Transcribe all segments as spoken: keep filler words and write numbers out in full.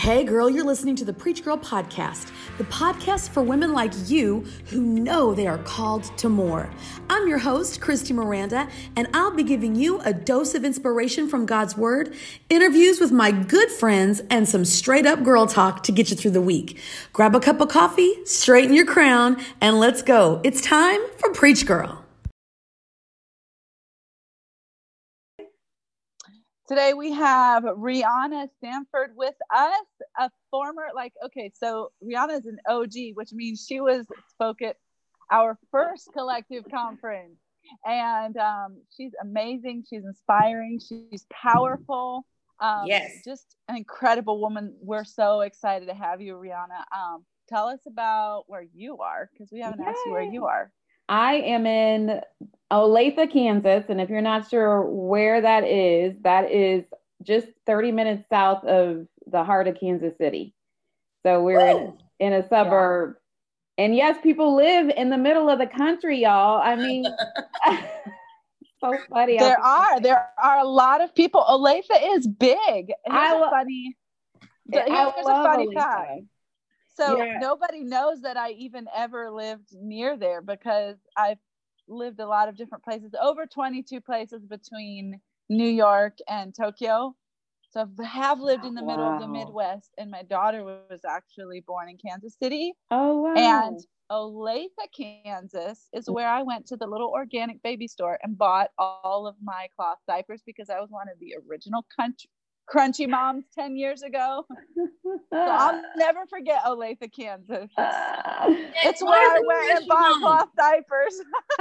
Hey girl, you're listening to the Preach Girl Podcast, the podcast for women like you who know they are called to more. I'm your host, Christy Miranda, and I'll be giving you a dose of inspiration from God's Word, interviews with my good friends, and some straight up girl talk to get you through the week. Grab a cup of coffee, straighten your crown, and let's go. It's time for Preach Girl. Today we have Rihanna Stanford with us, a former, like, okay, so Rihanna is an O G, which means she was spoke at our first collective conference. And um, she's amazing. She's inspiring. She's powerful. Um, yes. Just an incredible woman. We're so excited to have you, Rihanna. Um, tell us about where you are, because we haven't Yay. asked you where you are. I am in Olathe, Kansas, and if you're not sure where that is, that is just thirty minutes south of the heart of Kansas City. So we're in, in a suburb. Yeah. And yes, people live in the middle of the country, y'all. I mean, so funny. There are, there are a lot of people. Olathe is big. Here's I a funny, here's I a funny Olathe. fact. So yeah. nobody knows that I even ever lived near there, because I've lived a lot of different places, over twenty-two places between New York and Tokyo. So I have lived in the middle wow. of the Midwest, and my daughter was actually born in Kansas City. Oh, wow. And Olathe, Kansas is where I went to the little organic baby store and bought all of my cloth diapers, because I was one of the original country Crunchy Moms ten years ago. So I'll never forget Olathe, Kansas. Uh, it's where I went and bought cloth diapers.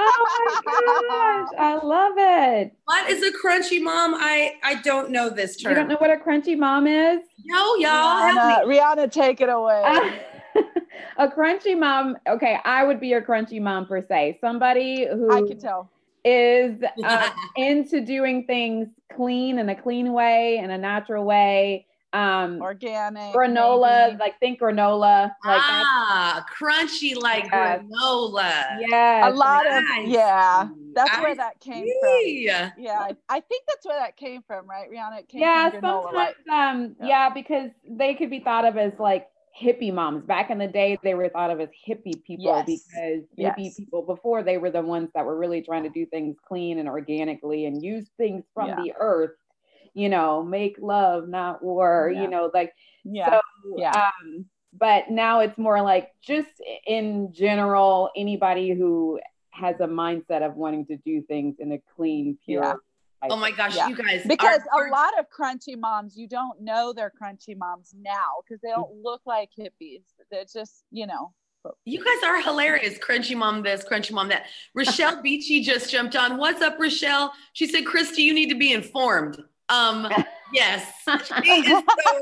Oh my gosh, I love it. What is a crunchy mom? I, I don't know this term. You don't know what a crunchy mom is? No, y'all. Rihanna, Rihanna, take it away. Uh, a crunchy mom. Okay, I would be a crunchy mom per se. Somebody who I can tell. is uh, into doing things clean in a clean way, in a natural way. Um, Organic. Granola, maybe. like think granola. Like ah, crunchy like yes. granola. Yeah. A lot nice. of, yeah, that's I where that came see. from. Yeah, I, I think that's where that came from, right, Rihanna? It came yeah, from granola. sometimes, um, yeah. yeah, because they could be thought of as like hippie moms. Back in the day, they were thought of as hippie people yes. because yes. hippie people before, they were the ones that were really trying to do things clean and organically and use things from yeah. the earth, you know, make love, not war, yeah. you know, like, yeah. so, yeah. um, but now it's more like just in general, anybody who has a mindset of wanting to do things in a clean, pure yeah. Oh my gosh, yeah. you guys. Because are, a lot of crunchy moms, you don't know they're crunchy moms now, because they don't look like hippies. They're just, you know. You guys are hilarious. Crunchy mom this, crunchy mom that. Rochelle Beachy just jumped on. What's up, Rochelle? She said, Christy, you need to be informed. Um, yes, she is so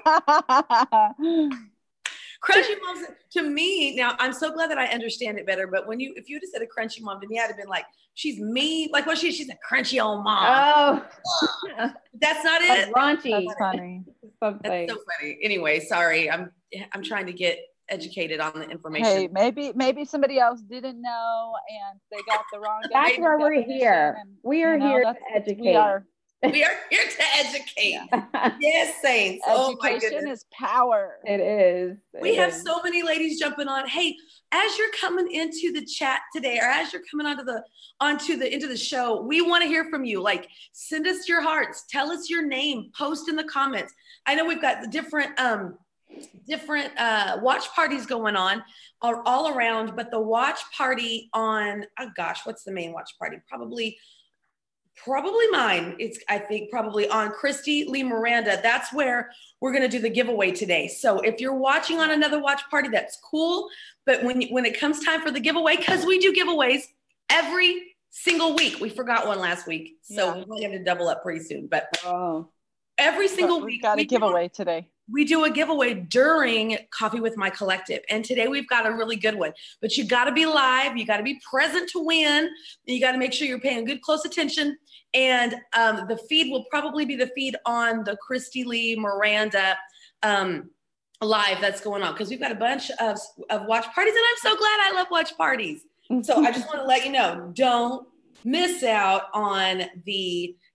right. Crunchy moms to me, now I'm so glad that I understand it better, but when you, if you'd have said a crunchy mom to me, I'd have been like, she's mean. Like what she, she's a crunchy old mom. Oh, that's not it. Raunchy. That's funny. Something. That's so funny. Anyway, sorry. I'm, I'm trying to get educated on the information. Hey, maybe, maybe somebody else didn't know and they got the wrong. That's where we're here. And, we are you know, here to educate. We are. We are here to educate. Yeah. Yes, saints. Education oh my goodness. is power. It is. It we have is. so many ladies jumping on. Hey, as you're coming into the chat today, or as you're coming onto the onto the into the show, we want to hear from you. Like, send us your hearts, tell us your name, post in the comments. I know we've got the different um different uh watch parties going on all, all around, but the watch party on oh gosh, what's the main watch party? Probably Probably mine. It's, I think, probably on Christy Lee Miranda. That's where we're going to do the giveaway today. So if you're watching on another watch party, that's cool. But when, when it comes time for the giveaway, because we do giveaways every single week. We forgot one last week. So yeah. we're going to double up pretty soon. But oh. every single but week. We've got a giveaway today. We do a giveaway during Coffee with My Collective. And today we've got a really good one. But you got to be live. You got to be present to win. You got to make sure you're paying good, close attention. And um, the feed will probably be the feed on the Christy Lee Miranda um, live that's going on. Because we've got a bunch of, of watch parties. And I'm so glad I love watch parties. So I just want to let you know, don't miss out on the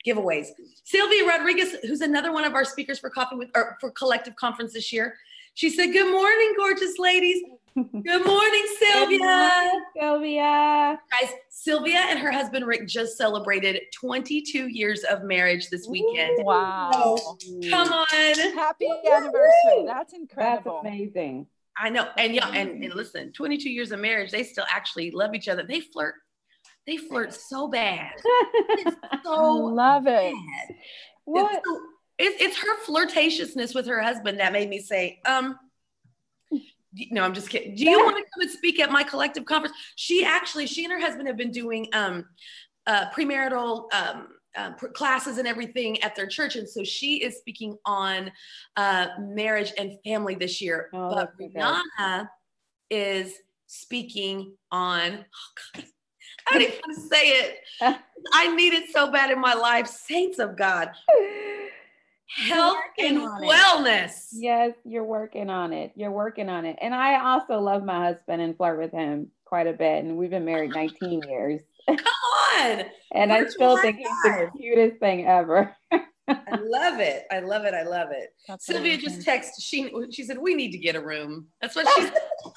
giveaways. Sylvia Rodriguez, who's another one of our speakers for Coffee with, or for Collective Conference this year. She said, good morning, gorgeous ladies. Good morning, Sylvia. Good morning, Sylvia. Guys, Sylvia and her husband, Rick, just celebrated twenty-two years of marriage this weekend. Wow. So, come on. Happy anniversary. That's incredible. That's amazing. I know. And yeah, and, and listen, twenty-two years of marriage, they still actually love each other. They flirt. They flirt so bad. It's so love it. bad. What? It's, so, it's, it's her flirtatiousness with her husband that made me say, um, no, I'm just kidding. Do you want to come and speak at my collective conference? She actually, she and her husband have been doing um, uh, premarital um, uh, classes and everything at their church. And so she is speaking on uh, marriage and family this year. Oh, but okay. Rihanna is speaking on, oh God, I don't even want to say it. I need it so bad in my life. Saints of God. Health and wellness. Yes, you're working on it. You're working on it. And I also love my husband and flirt with him quite a bit. And we've been married nineteen years. Come on. And I still think he's the cutest thing ever. I love it. I love it. I love it. That's Sylvia amazing. just texted. She she said, we need to get a room. That's what she said.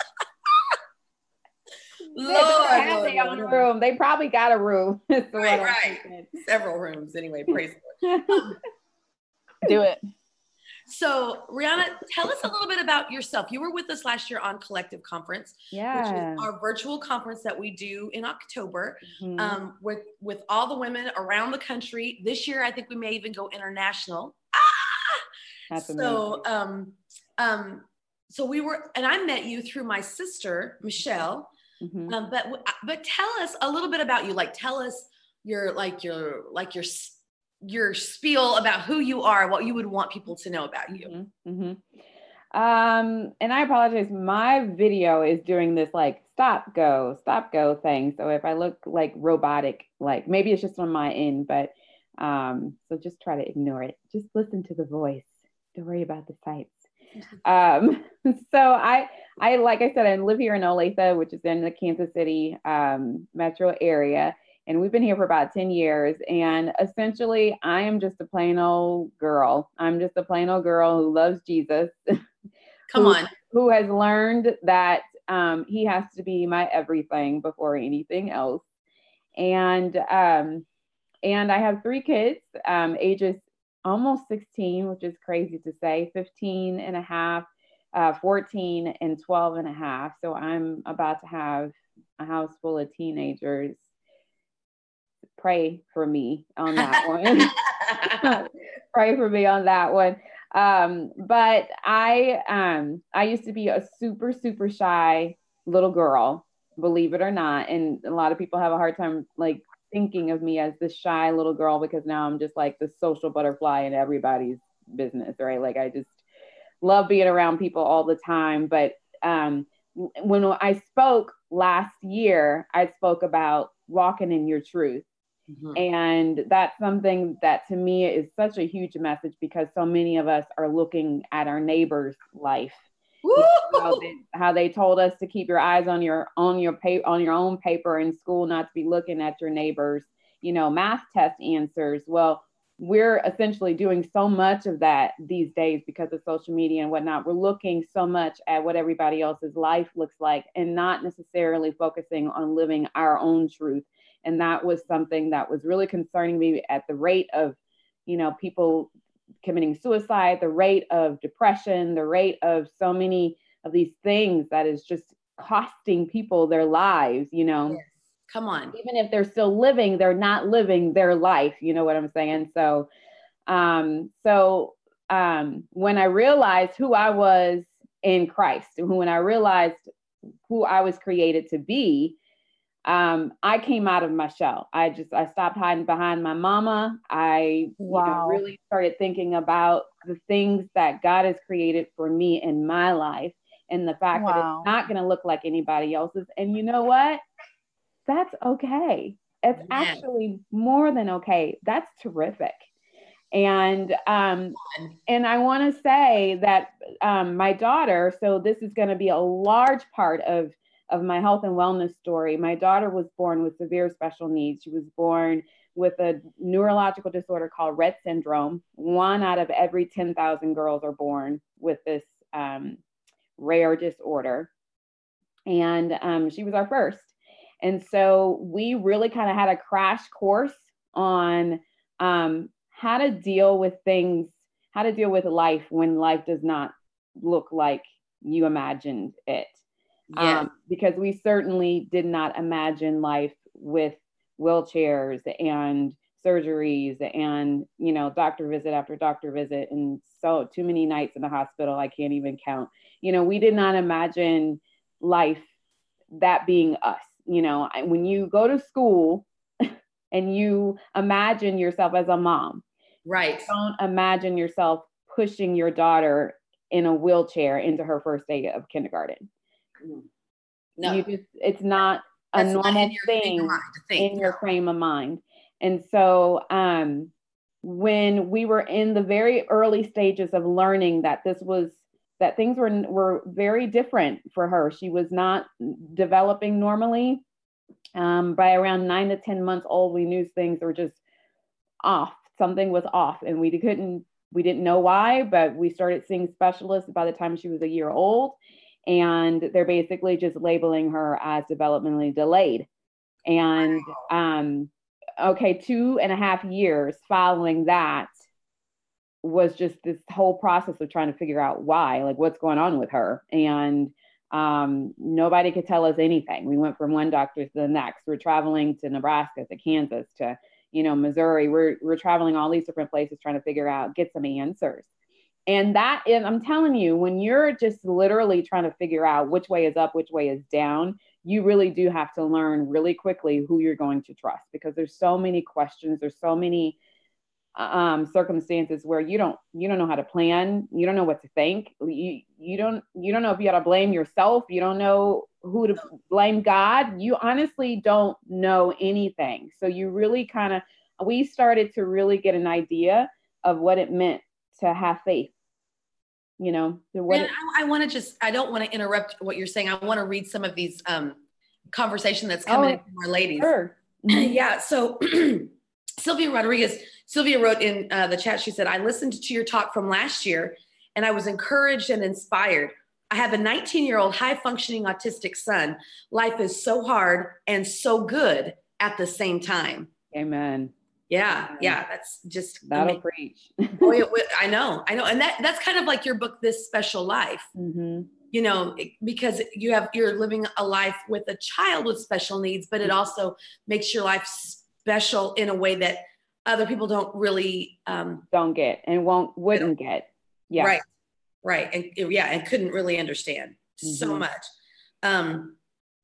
Lord, Lord, they have Lord, their Lord, own Lord. room. They probably got a room. That's what Right, I'm right. thinking. Several rooms anyway. Praise the Lord. Do it. So, Rihanna, tell us a little bit about yourself. You were with us last year on Collective Conference, Yeah. which is our virtual conference that we do in October Mhm. um, with, with all the women around the country. This year, I think we may even go international. That's So, amazing. um, um, so we were, and I met you through my sister, Michelle. Mhm. Um, but but tell us a little bit about you. Like, tell us your like your like your your spiel about who you are, what you would want people to know about you. Mm-hmm. Um, and I apologize. My video is doing this like stop, go, stop, go thing. So if I look like robotic, like maybe it's just on my end, but um, so just try to ignore it. Just listen to the voice. Don't worry about the sights. Um, so I, I, like I said, I live here in Olathe, which is in the Kansas City um, metro area. And we've been here for about ten years. And essentially, I am just a plain old girl. I'm just a plain old girl who loves Jesus. Come who, on. Who has learned that um, he has to be my everything before anything else. And um, and I have three kids, um, ages almost sixteen, which is crazy to say, fifteen and a half, uh, fourteen and twelve and a half. So I'm about to have a house full of teenagers. Pray for me on that one. Pray for me on that one. Um, but I, um, I used to be a super, super shy little girl, believe it or not. And a lot of people have a hard time like thinking of me as this shy little girl, because now I'm just like the social butterfly in everybody's business, right? Like I just love being around people all the time. But um, when I spoke last year, I spoke about walking in your truth. Mm-hmm. And that's something that to me is such a huge message, because so many of us are looking at our neighbor's life. You know, how, they, how they told us to keep your eyes on your on your paper on your own paper in school, not to be looking at your neighbors, you know, math test answers. Well, we're essentially doing so much of that these days because of social media and whatnot. We're looking so much at what everybody else's life looks like and not necessarily focusing on living our own truth. And that was something that was really concerning me at the rate of, you know, people committing suicide, the rate of depression, the rate of so many of these things that is just costing people their lives, you know. Yes. Come on. Even if they're still living, they're not living their life. You know what I'm saying? So, um, so um, when I realized who I was in Christ, when I realized who I was created to be, um, I came out of my shell. I just, I stopped hiding behind my mama. I wow. you know, really started thinking about the things that God has created for me in my life, and the fact wow. that it's not going to look like anybody else's. And you know what? That's okay. It's yeah. actually more than okay. That's terrific. And, um, and I want to say that, um, my daughter, so this is going to be a large part of, of my health and wellness story. My daughter was born with severe special needs. She was born with a neurological disorder called Rett syndrome. One out of every ten thousand girls are born with this um, rare disorder. And um, she was our first. And so we really kind of had a crash course on um, how to deal with things, how to deal with life when life does not look like you imagined it. Yeah. Um, because we certainly did not imagine life with wheelchairs and surgeries and, you know, doctor visit after doctor visit, and so too many nights in the hospital, I can't even count. You know, we did not imagine life that being us. You know, when you go to school and you imagine yourself as a mom, right? Don't imagine yourself pushing your daughter in a wheelchair into her first day of kindergarten. No, you just, it's not a That's normal not in your, thing in your, mind to think. in your frame of mind. And so um, when we were in the very early stages of learning that this was, that things were, were very different for her, she was not developing normally. Um, by around nine to ten months old, we knew things were just off. Something was off, and we couldn't, we didn't know why, but we started seeing specialists by the time she was a year old. And they're basically just labeling her as developmentally delayed. And um, okay, two and a half years following that was just this whole process of trying to figure out why, like what's going on with her. And um, nobody could tell us anything. We went from one doctor to the next. We're traveling to Nebraska, to Kansas, to, you know, Missouri. We're, we're traveling all these different places trying to figure out, get some answers. And that is, I'm telling you, when you're just literally trying to figure out which way is up, which way is down, you really do have to learn really quickly who you're going to trust, because there's so many questions. There's so many um, circumstances where you don't, you don't know how to plan. You don't know what to think. You, you don't, you don't know if you got to blame yourself. You don't know who to blame. God. You honestly don't know anything. So you really kind of, we started to really get an idea of what it meant to have faith. You know, what Man, it, I, I want to just, I don't want to interrupt what you're saying. I want to read some of these um, conversation that's coming oh, in from our ladies. Sure. Yeah. So Sylvia Rodriguez, Sylvia wrote in uh, the chat, she said, I listened to your talk from last year and I was encouraged and inspired. I have a nineteen year old high functioning autistic son. Life is so hard and so good at the same time. Amen. Yeah, yeah, that's just that'll amazing. Preach. Boy, it, I know, I know, and that that's kind of like your book, This Special Life. Mm-hmm. You know, because you have you're living a life with a child with special needs, but it also makes your life special in a way that other people don't really um, don't get and won't wouldn't get. Yeah, right, right, and yeah, and couldn't really understand mm-hmm. so much. Um,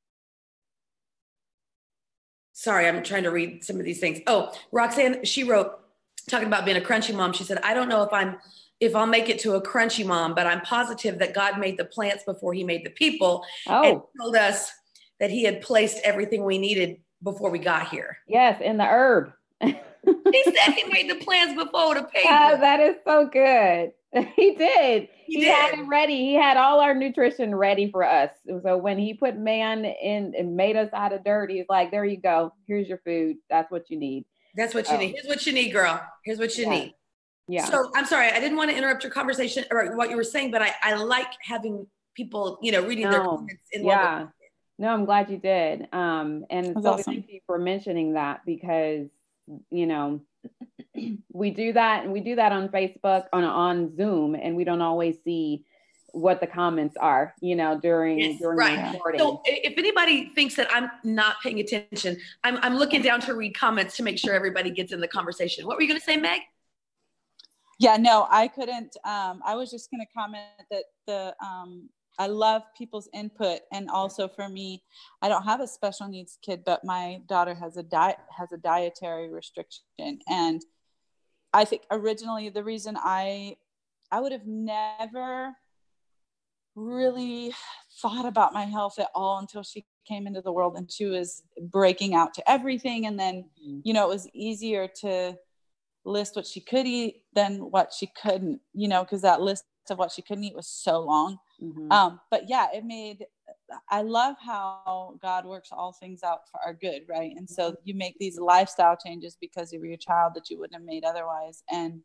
Sorry, I'm trying to read some of these things. Oh, Roxanne, she wrote, talking about being a crunchy mom. She said, I don't know if I'm, if I'll make it to a crunchy mom, but I'm positive that God made the plants before he made the people. Oh. And told us that he had placed everything we needed before we got here. Yes, in the herb. He said he made the plants before the people. Oh, that is so good. He did. He, he did. had it ready. He had all our nutrition ready for us. So when he put man in and made us out of dirt, he's like, there you go. Here's your food. That's what you need. That's what you oh. need. Here's what you need, girl. Here's what you yeah. need. Yeah. So I'm sorry, I didn't want to interrupt your conversation or what you were saying, but I, I like having people, you know, reading no. their comments. In yeah. No, I'm glad you did. Um, and so awesome. Thank you for mentioning that, because, you know, we do that and we do that on Facebook, on on Zoom, and we don't always see what the comments are, you know, during yes, during right. the recording. So if anybody thinks that I'm not paying attention, I'm I'm looking down to read comments to make sure everybody gets in the conversation. What were you going to say, Meg? Yeah, no, I couldn't. Um, I was just going to comment that the um, I love people's input, and also for me, I don't have a special needs kid, but my daughter has a diet has a dietary restriction, and I think originally the reason I I would have never really thought about my health at all until she came into the world and she was breaking out to everything, and then mm-hmm. you know, it was easier to list what she could eat than what she couldn't, you know, because that list of what she couldn't eat was so long. Mm-hmm. Um, but yeah, it made I love how God works all things out for our good, right? And so you make these lifestyle changes because of your child that you wouldn't have made otherwise, and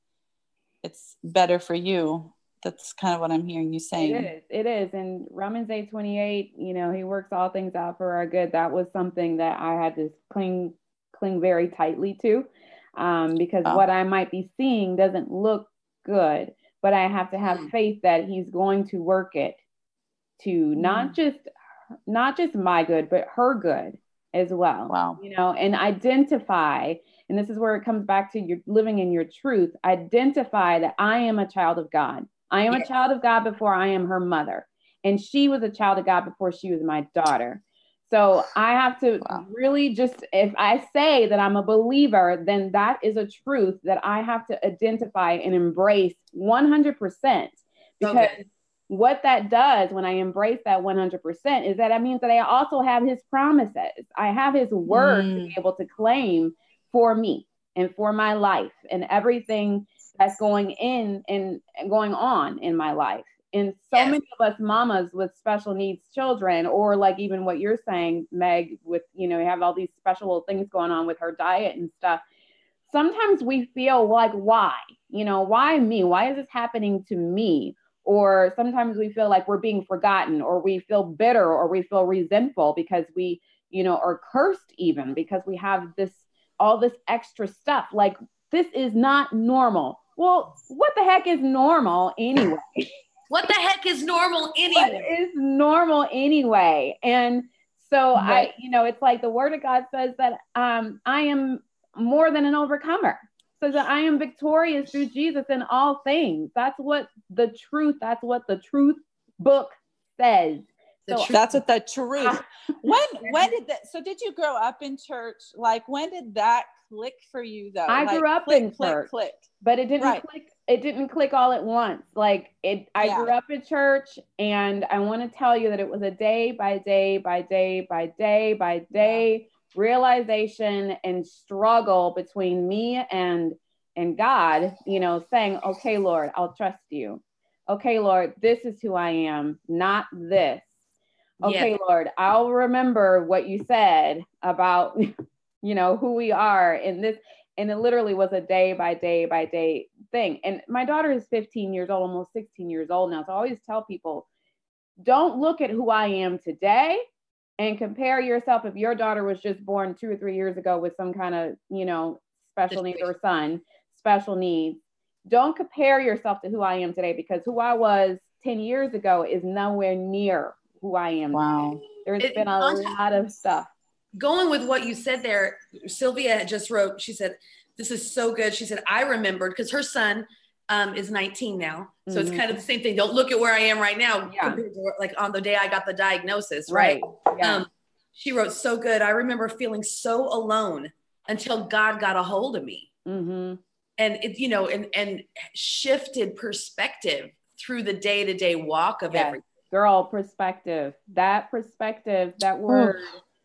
it's better for you. That's kind of what I'm hearing you saying. It is. It is. And Romans eight twenty-eight, you know, he works all things out for our good. That was something that I had to cling cling very tightly to, um, because oh. what I might be seeing doesn't look good, but I have to have mm. faith that he's going to work it to mm. not just not just my good, but her good as well. Wow. You know, and identify, and this is where it comes back to your living in your truth. Identify that I am a child of God. I am yeah. a child of God before I am her mother. And she was a child of God before she was my daughter. So I have to wow. really just, if I say that I'm a believer, then that is a truth that I have to identify and embrace one hundred percent. Because okay. what that does when I embrace that one hundred percent is that it means that I also have his promises. I have his word mm. to be able to claim for me and for my life and everything that's going in and going on in my life. And so yes. many of us mamas with special needs children, or like even what you're saying, Meg, with, you know, you have all these special things going on with her diet and stuff. Sometimes we feel like, why, you know, why me? Why is this happening to me? Or sometimes we feel like we're being forgotten, or we feel bitter, or we feel resentful because we, you know, are cursed even because we have this, all this extra stuff. Like, this is not normal. Well, what the heck is normal anyway? What the heck is normal anyway? What is normal anyway? And so right. I, you know, it's like the word of God says that um, I am more than an overcomer. So that I am victorious through Jesus in all things. That's what the truth, that's what the truth book says. So that's what the truth. when when did that? So did you grow up in church? Like, when did that click for you though? I like, grew up click, in click, church, click. but it didn't right. click. It didn't click all at once. Like it, I yeah. grew up in church, and I want to tell you that it was a day by day by day by day by day yeah. realization and struggle between me and and God. You know, saying, "Okay, Lord, I'll trust you. Okay, Lord, this is who I am, not this. Okay, yeah. Lord, I'll remember what you said about, you know, who we are in this." And it literally was a day by day by day thing. And my daughter is fifteen years old, almost sixteen years old now. So I always tell people, don't look at who I am today and compare yourself. If your daughter was just born two or three years ago with some kind of, you know, special needs, or son, special needs, don't compare yourself to who I am today, because who I was ten years ago is nowhere near who I am. Wow. Today. There's it, been a lot of stuff. Going with what you said there, Sylvia just wrote, she said, this is so good. She said, I remembered, because her son um, is nineteen now. So mm-hmm. it's kind of the same thing. Don't look at where I am right now, yeah. compared to like on the day I got the diagnosis, right? right. Yeah. Um, she wrote, so good. I remember feeling so alone until God got a hold of me. Mm-hmm. And it, you know, and, and shifted perspective through the day-to-day walk of yes. everything. Girl, perspective, that perspective, that word,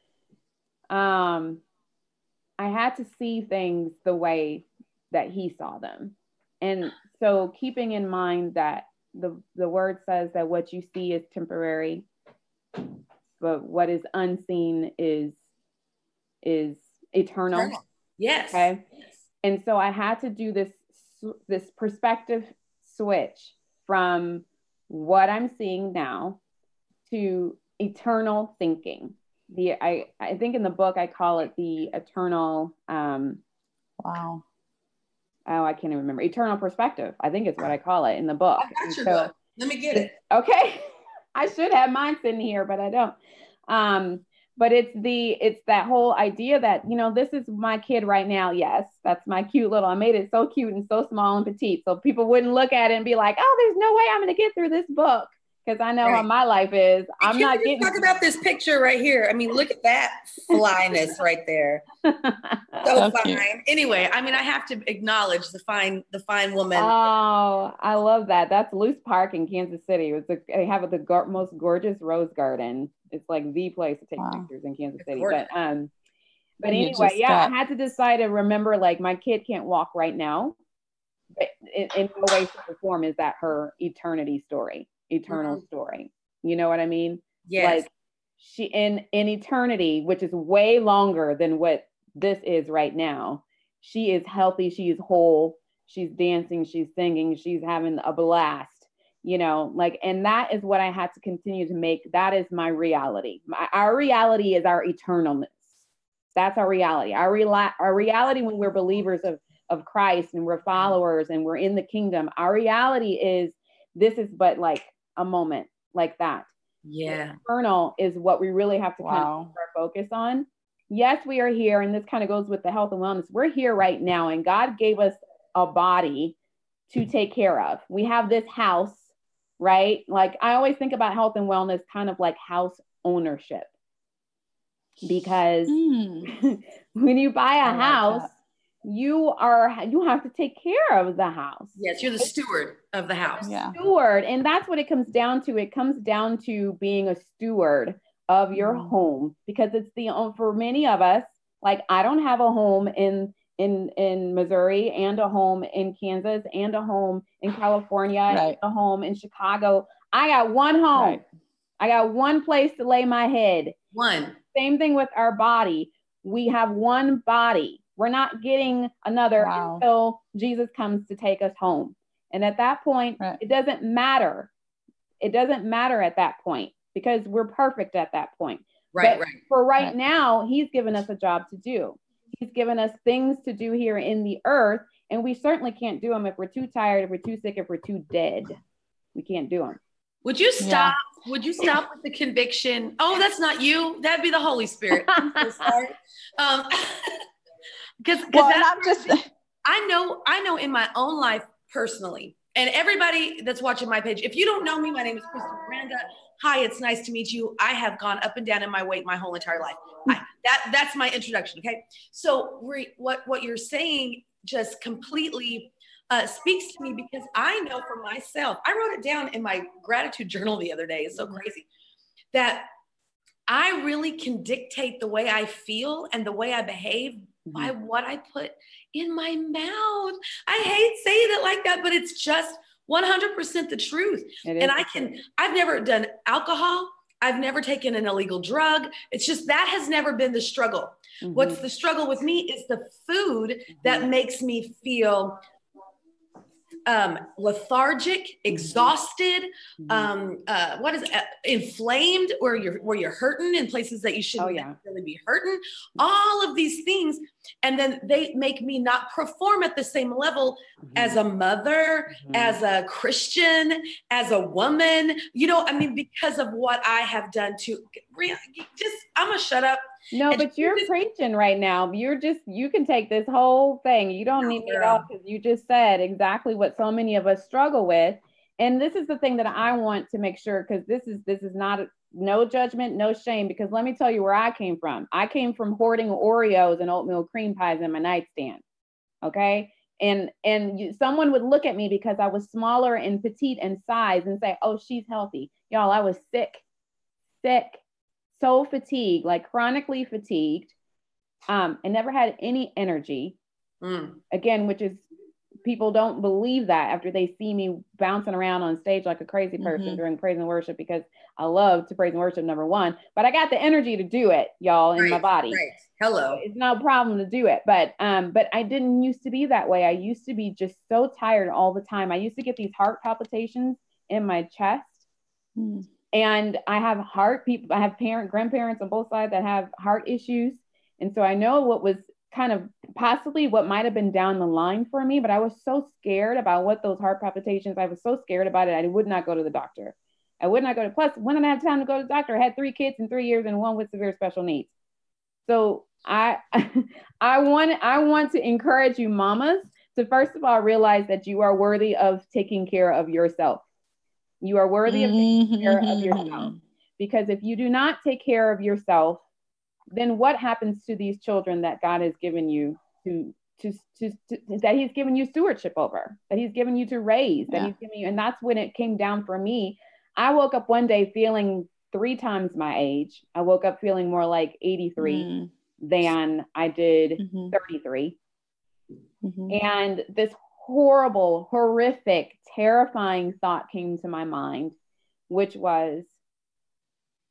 um, I had to see things the way that he saw them. And so keeping in mind that the, the word says that what you see is temporary, but what is unseen is, is eternal. eternal. Yes. Okay. Yes. And so I had to do this, this perspective switch from what I'm seeing now to eternal thinking. The I, I think in the book I call it the eternal um wow oh I can't even remember eternal perspective. I think it's what I call it in the book. I got your so, book. Let me get it. Okay. I should have mine sitting here, but I don't. Um, but it's the it's that whole idea that, you know, this is my kid right now. Yes, that's my cute little. I made it so cute and so small and petite, so people wouldn't look at it and be like, "Oh, there's no way I'm going to get through this book," because I know right. how my life is. I'm Can not we getting. Talk about this picture right here. I mean, look at that flyness right there. So fine. Cute. Anyway, I mean, I have to acknowledge the fine, the fine woman. Oh, I love that. That's Luce Park in Kansas City. It's a, they have the go- most gorgeous rose garden. It's like the place to take wow. pictures in Kansas City. But um, but anyway, yeah, got... I had to decide to remember, like, my kid can't walk right now. But in, in no way, shape, or form is that her eternity story, eternal mm-hmm. story. You know what I mean? Yes. Like, she in in eternity, which is way longer than what this is right now, she is healthy, she is whole, she's dancing, she's singing, she's having a blast, you know, like, and that is what I had to continue to make. That is my reality. My, our reality is our eternalness. That's our reality. Our, rela- our reality when we're believers of, of Christ and we're followers and we're in the kingdom, our reality is this is but like a moment like that. Yeah. The eternal is what we really have to wow. kind of put our focus on. Yes, we are here. And this kind of goes with the health and wellness. We're here right now. And God gave us a body to take care of. We have this house, right? Like I always think about health and wellness kind of like house ownership. Because mm. when you buy a like house, that. you are you have to take care of the house. Yes, you're the steward of the house. Yeah. Steward. And that's what it comes down to. It comes down to being a steward of your mm. home, because it's the for many of us, like I don't have a home in in in Missouri and a home in Kansas and a home in California right. and a home in Chicago. I got one home. Right. I got one place to lay my head. One. Same thing with our body. We have one body. We're not getting another wow. until Jesus comes to take us home. And at that point, right. it doesn't matter. It doesn't matter at that point because we're perfect at that point. Right, but right. For right, right now, he's given us a job to do. He's given us things to do here in the earth. And we certainly can't do them if we're too tired, if we're too sick, if we're too dead. We can't do them. Would you stop? Yeah. Would you stop with the conviction? Oh, that's not you. That'd be the Holy Spirit. I'm so sorry. Um, because well, I'm just. I know. I know in my own life personally, and everybody that's watching my page. If you don't know me, my name is Christy Miranda. Hi, it's nice to meet you. I have gone up and down in my weight my whole entire life. I, that that's my introduction. Okay, so re, what what you're saying just completely. Uh, speaks to me because I know for myself, I wrote it down in my gratitude journal the other day. It's so crazy that I really can dictate the way I feel and the way I behave mm-hmm. by what I put in my mouth. I hate saying it like that, but it's just one hundred percent the truth. And I can, I've never done alcohol. I've never taken an illegal drug. It's just, that has never been the struggle. Mm-hmm. What's the struggle with me is the food mm-hmm. that makes me feel um, lethargic, exhausted, um, uh, what is it? Uh, inflamed, where you're, where you're hurting in places that you shouldn't oh, yeah. really be hurting, all of these things. And then they make me not perform at the same level mm-hmm. as a mother, mm-hmm. as a Christian, as a woman, you know, I mean, because of what I have done to just, I'm gonna shut up. No, but you're just preaching right now. You're just, you can take this whole thing. You don't no, need me at all because you just said exactly what so many of us struggle with. And this is the thing that I want to make sure, because this is, this is not, a, no judgment, no shame, because let me tell you where I came from. I came from hoarding Oreos and oatmeal cream pies in my nightstand. Okay. And, and you, someone would look at me because I was smaller and petite in size and say, oh, she's healthy. Y'all, I was sick, sick. So fatigued, like chronically fatigued. Um, I never had any energy. Mm. Again, which is, people don't believe that after they see me bouncing around on stage like a crazy person mm-hmm. during praise and worship, because I love to praise and worship, number one, but I got the energy to do it, y'all, in right, my body. Right. Hello. So it's no problem to do it. But, um, but I didn't used to be that way. I used to be just so tired all the time. I used to get these heart palpitations in my chest. Mm. And I have heart people, I have parent, grandparents on both sides that have heart issues. And so I know what was kind of possibly what might've been down the line for me, but I was so scared about what those heart palpitations, I was so scared about it. I would not go to the doctor. I would not go to, plus when did I have time to go to the doctor? I had three kids in three years and one with severe special needs. So I, I want, I want to encourage you mamas to first of all, realize that you are worthy of taking care of yourself. You are worthy of taking care of yourself, because if you do not take care of yourself, then what happens to these children that God has given you to, to, to, to that he's given you stewardship over, that he's given you to raise, that yeah. he's given you. And that's when it came down for me. I woke up one day feeling three times my age. I woke up feeling more like eighty-three mm. than I did mm-hmm. thirty-three. Mm-hmm. And this horrible, horrific, terrifying thought came to my mind, which was,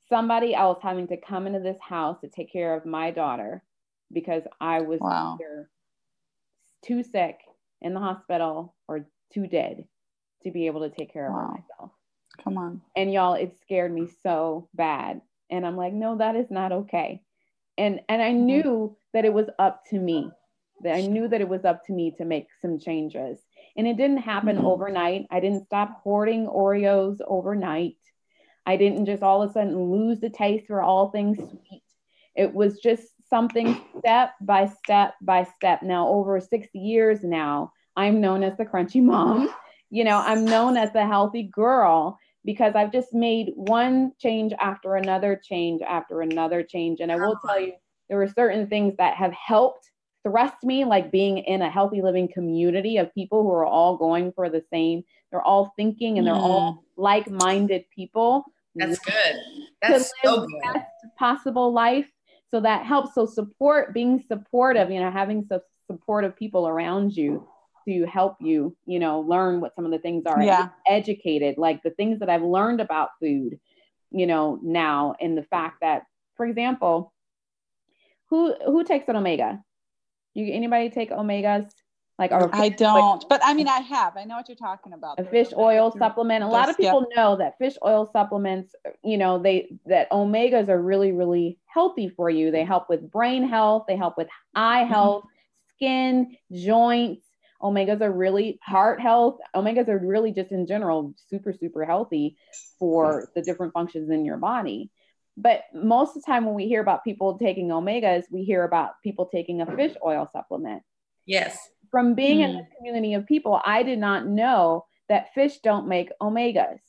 somebody else having to come into this house to take care of my daughter because I was Wow. either too sick in the hospital or too dead to be able to take care of Wow. her myself. Come on. And y'all, it scared me so bad. And I'm like, no, that is not okay. And and I knew that it was up to me. That I knew that it was up to me to make some changes. And it didn't happen Mhm. overnight. I didn't stop hoarding Oreos overnight. I didn't just all of a sudden lose the taste for all things sweet. It was just something step by step by step. Now, over sixty years now, I'm known as the crunchy mom. You know, I'm known as the healthy girl because I've just made one change after another change after another change. And I will tell you, there were certain things that have helped thrust me, like being in a healthy living community of people who are all going for the same. They're all thinking and they're Mm. all like-minded people. That's good. To That's live so the good. best possible life. So that helps. So support, being supportive, you know, having some supportive people around you to help you, you know, learn what some of the things are. Yeah. Educated, like the things that I've learned about food, you know, now, and the fact that, for example, who who takes an omega? You anybody take omegas? Like, or I don't, but I mean, I have. I know what you're talking about. a fish oil supplement. A lot of people yeah. know that fish oil supplements, you know, they that omegas are really, really healthy for you. They help with brain health. They help with eye health, skin, joints. Omegas are really heart health. Omegas are really just in general super, super healthy for the different functions in your body. But most of the time when we hear about people taking omegas, we hear about people taking a fish oil supplement. Yes. From being Hmm. in this community of people, I did not know that fish don't make omegas.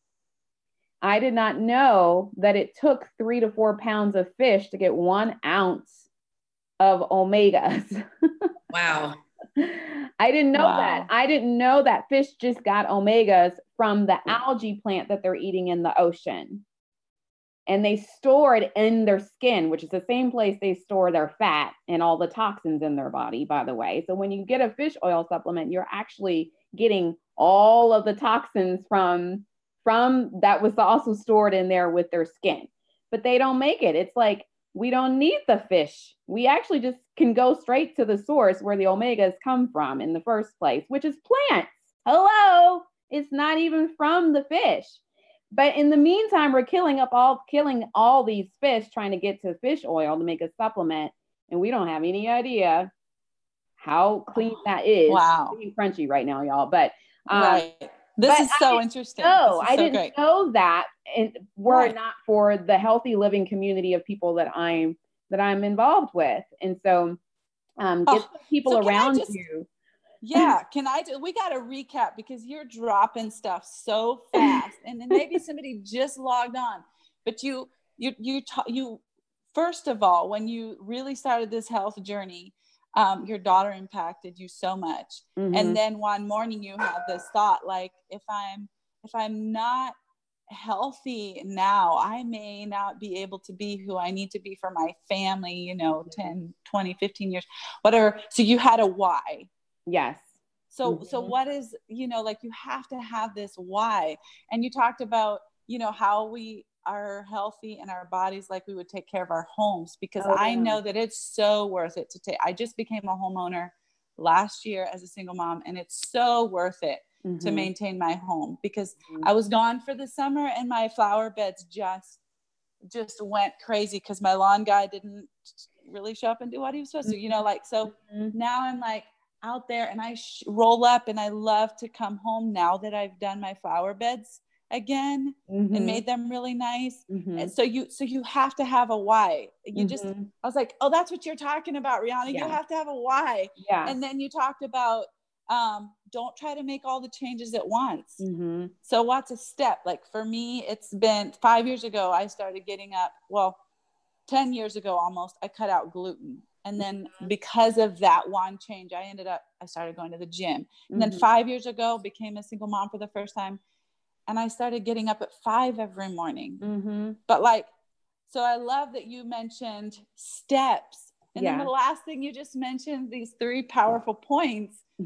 I did not know that it took three to four pounds of fish to get one ounce of omegas. Wow. I didn't know Wow. that. I didn't know that fish just got omegas from the algae plant that they're eating in the ocean. And they store it in their skin, which is the same place they store their fat and all the toxins in their body, by the way. So when you get a fish oil supplement, you're actually getting all of the toxins from, from that was also stored in there with their skin. But they don't make it. It's like, we don't need the fish. We actually just can go straight to the source where the omegas come from in the first place, which is plants. Hello, it's not even from the fish. But in the meantime, we're killing up all killing all these fish trying to get to fish oil to make a supplement, and we don't have any idea how clean that is. Wow. I'm being crunchy right now, y'all. But um, right. This but is so I interesting. No, this is I so didn't great. know that, and were Right. it not for the healthy living community of people that I'm that I'm involved with, and so um, get Oh, some people so can I around just- you. Yeah, can I do, we got to recap because you're dropping stuff so fast, and then maybe somebody just logged on, but you you you ta- you first of all, when you really started this health journey, um, your daughter impacted you so much, Mhm. and then one morning you had this thought like, if I'm if I'm not healthy now, I may not be able to be who I need to be for my family, you know, ten, twenty, fifteen years, whatever. So you had a why. Yes. So, Mhm. so what is, you know, like you have to have this why. And you talked about, you know, how we are healthy in our bodies, like we would take care of our homes, because Oh, I yeah. know that it's so worth it to take. I just became a homeowner last year as a single mom, and it's so worth it to Mhm. maintain my home because Mhm. I was gone for the summer and my flower beds just, just went crazy because my lawn guy didn't really show up and do what he was supposed to, you know, like, so Mhm. now I'm like out there and I sh- roll up, and I love to come home now that I've done my flower beds again Mhm. and made them really nice. Mhm. And so you, so you have to have a why. You just, Mhm. I was like, oh, that's what you're talking about, Rihanna. Yeah. You have to have a why. Yeah. And then you talked about, um, don't try to make all the changes at once. Mhm. So what's a step? Like for me, it's been five years ago, I started getting up. Well, ten years ago, almost, I cut out gluten. And then because of that one change, I ended up, I started going to the gym. And then Mhm. five years ago, became a single mom for the first time. And I started getting up at five every morning. Mhm. But like, so I love that you mentioned steps. And then Yeah. the last thing you just mentioned, these three powerful points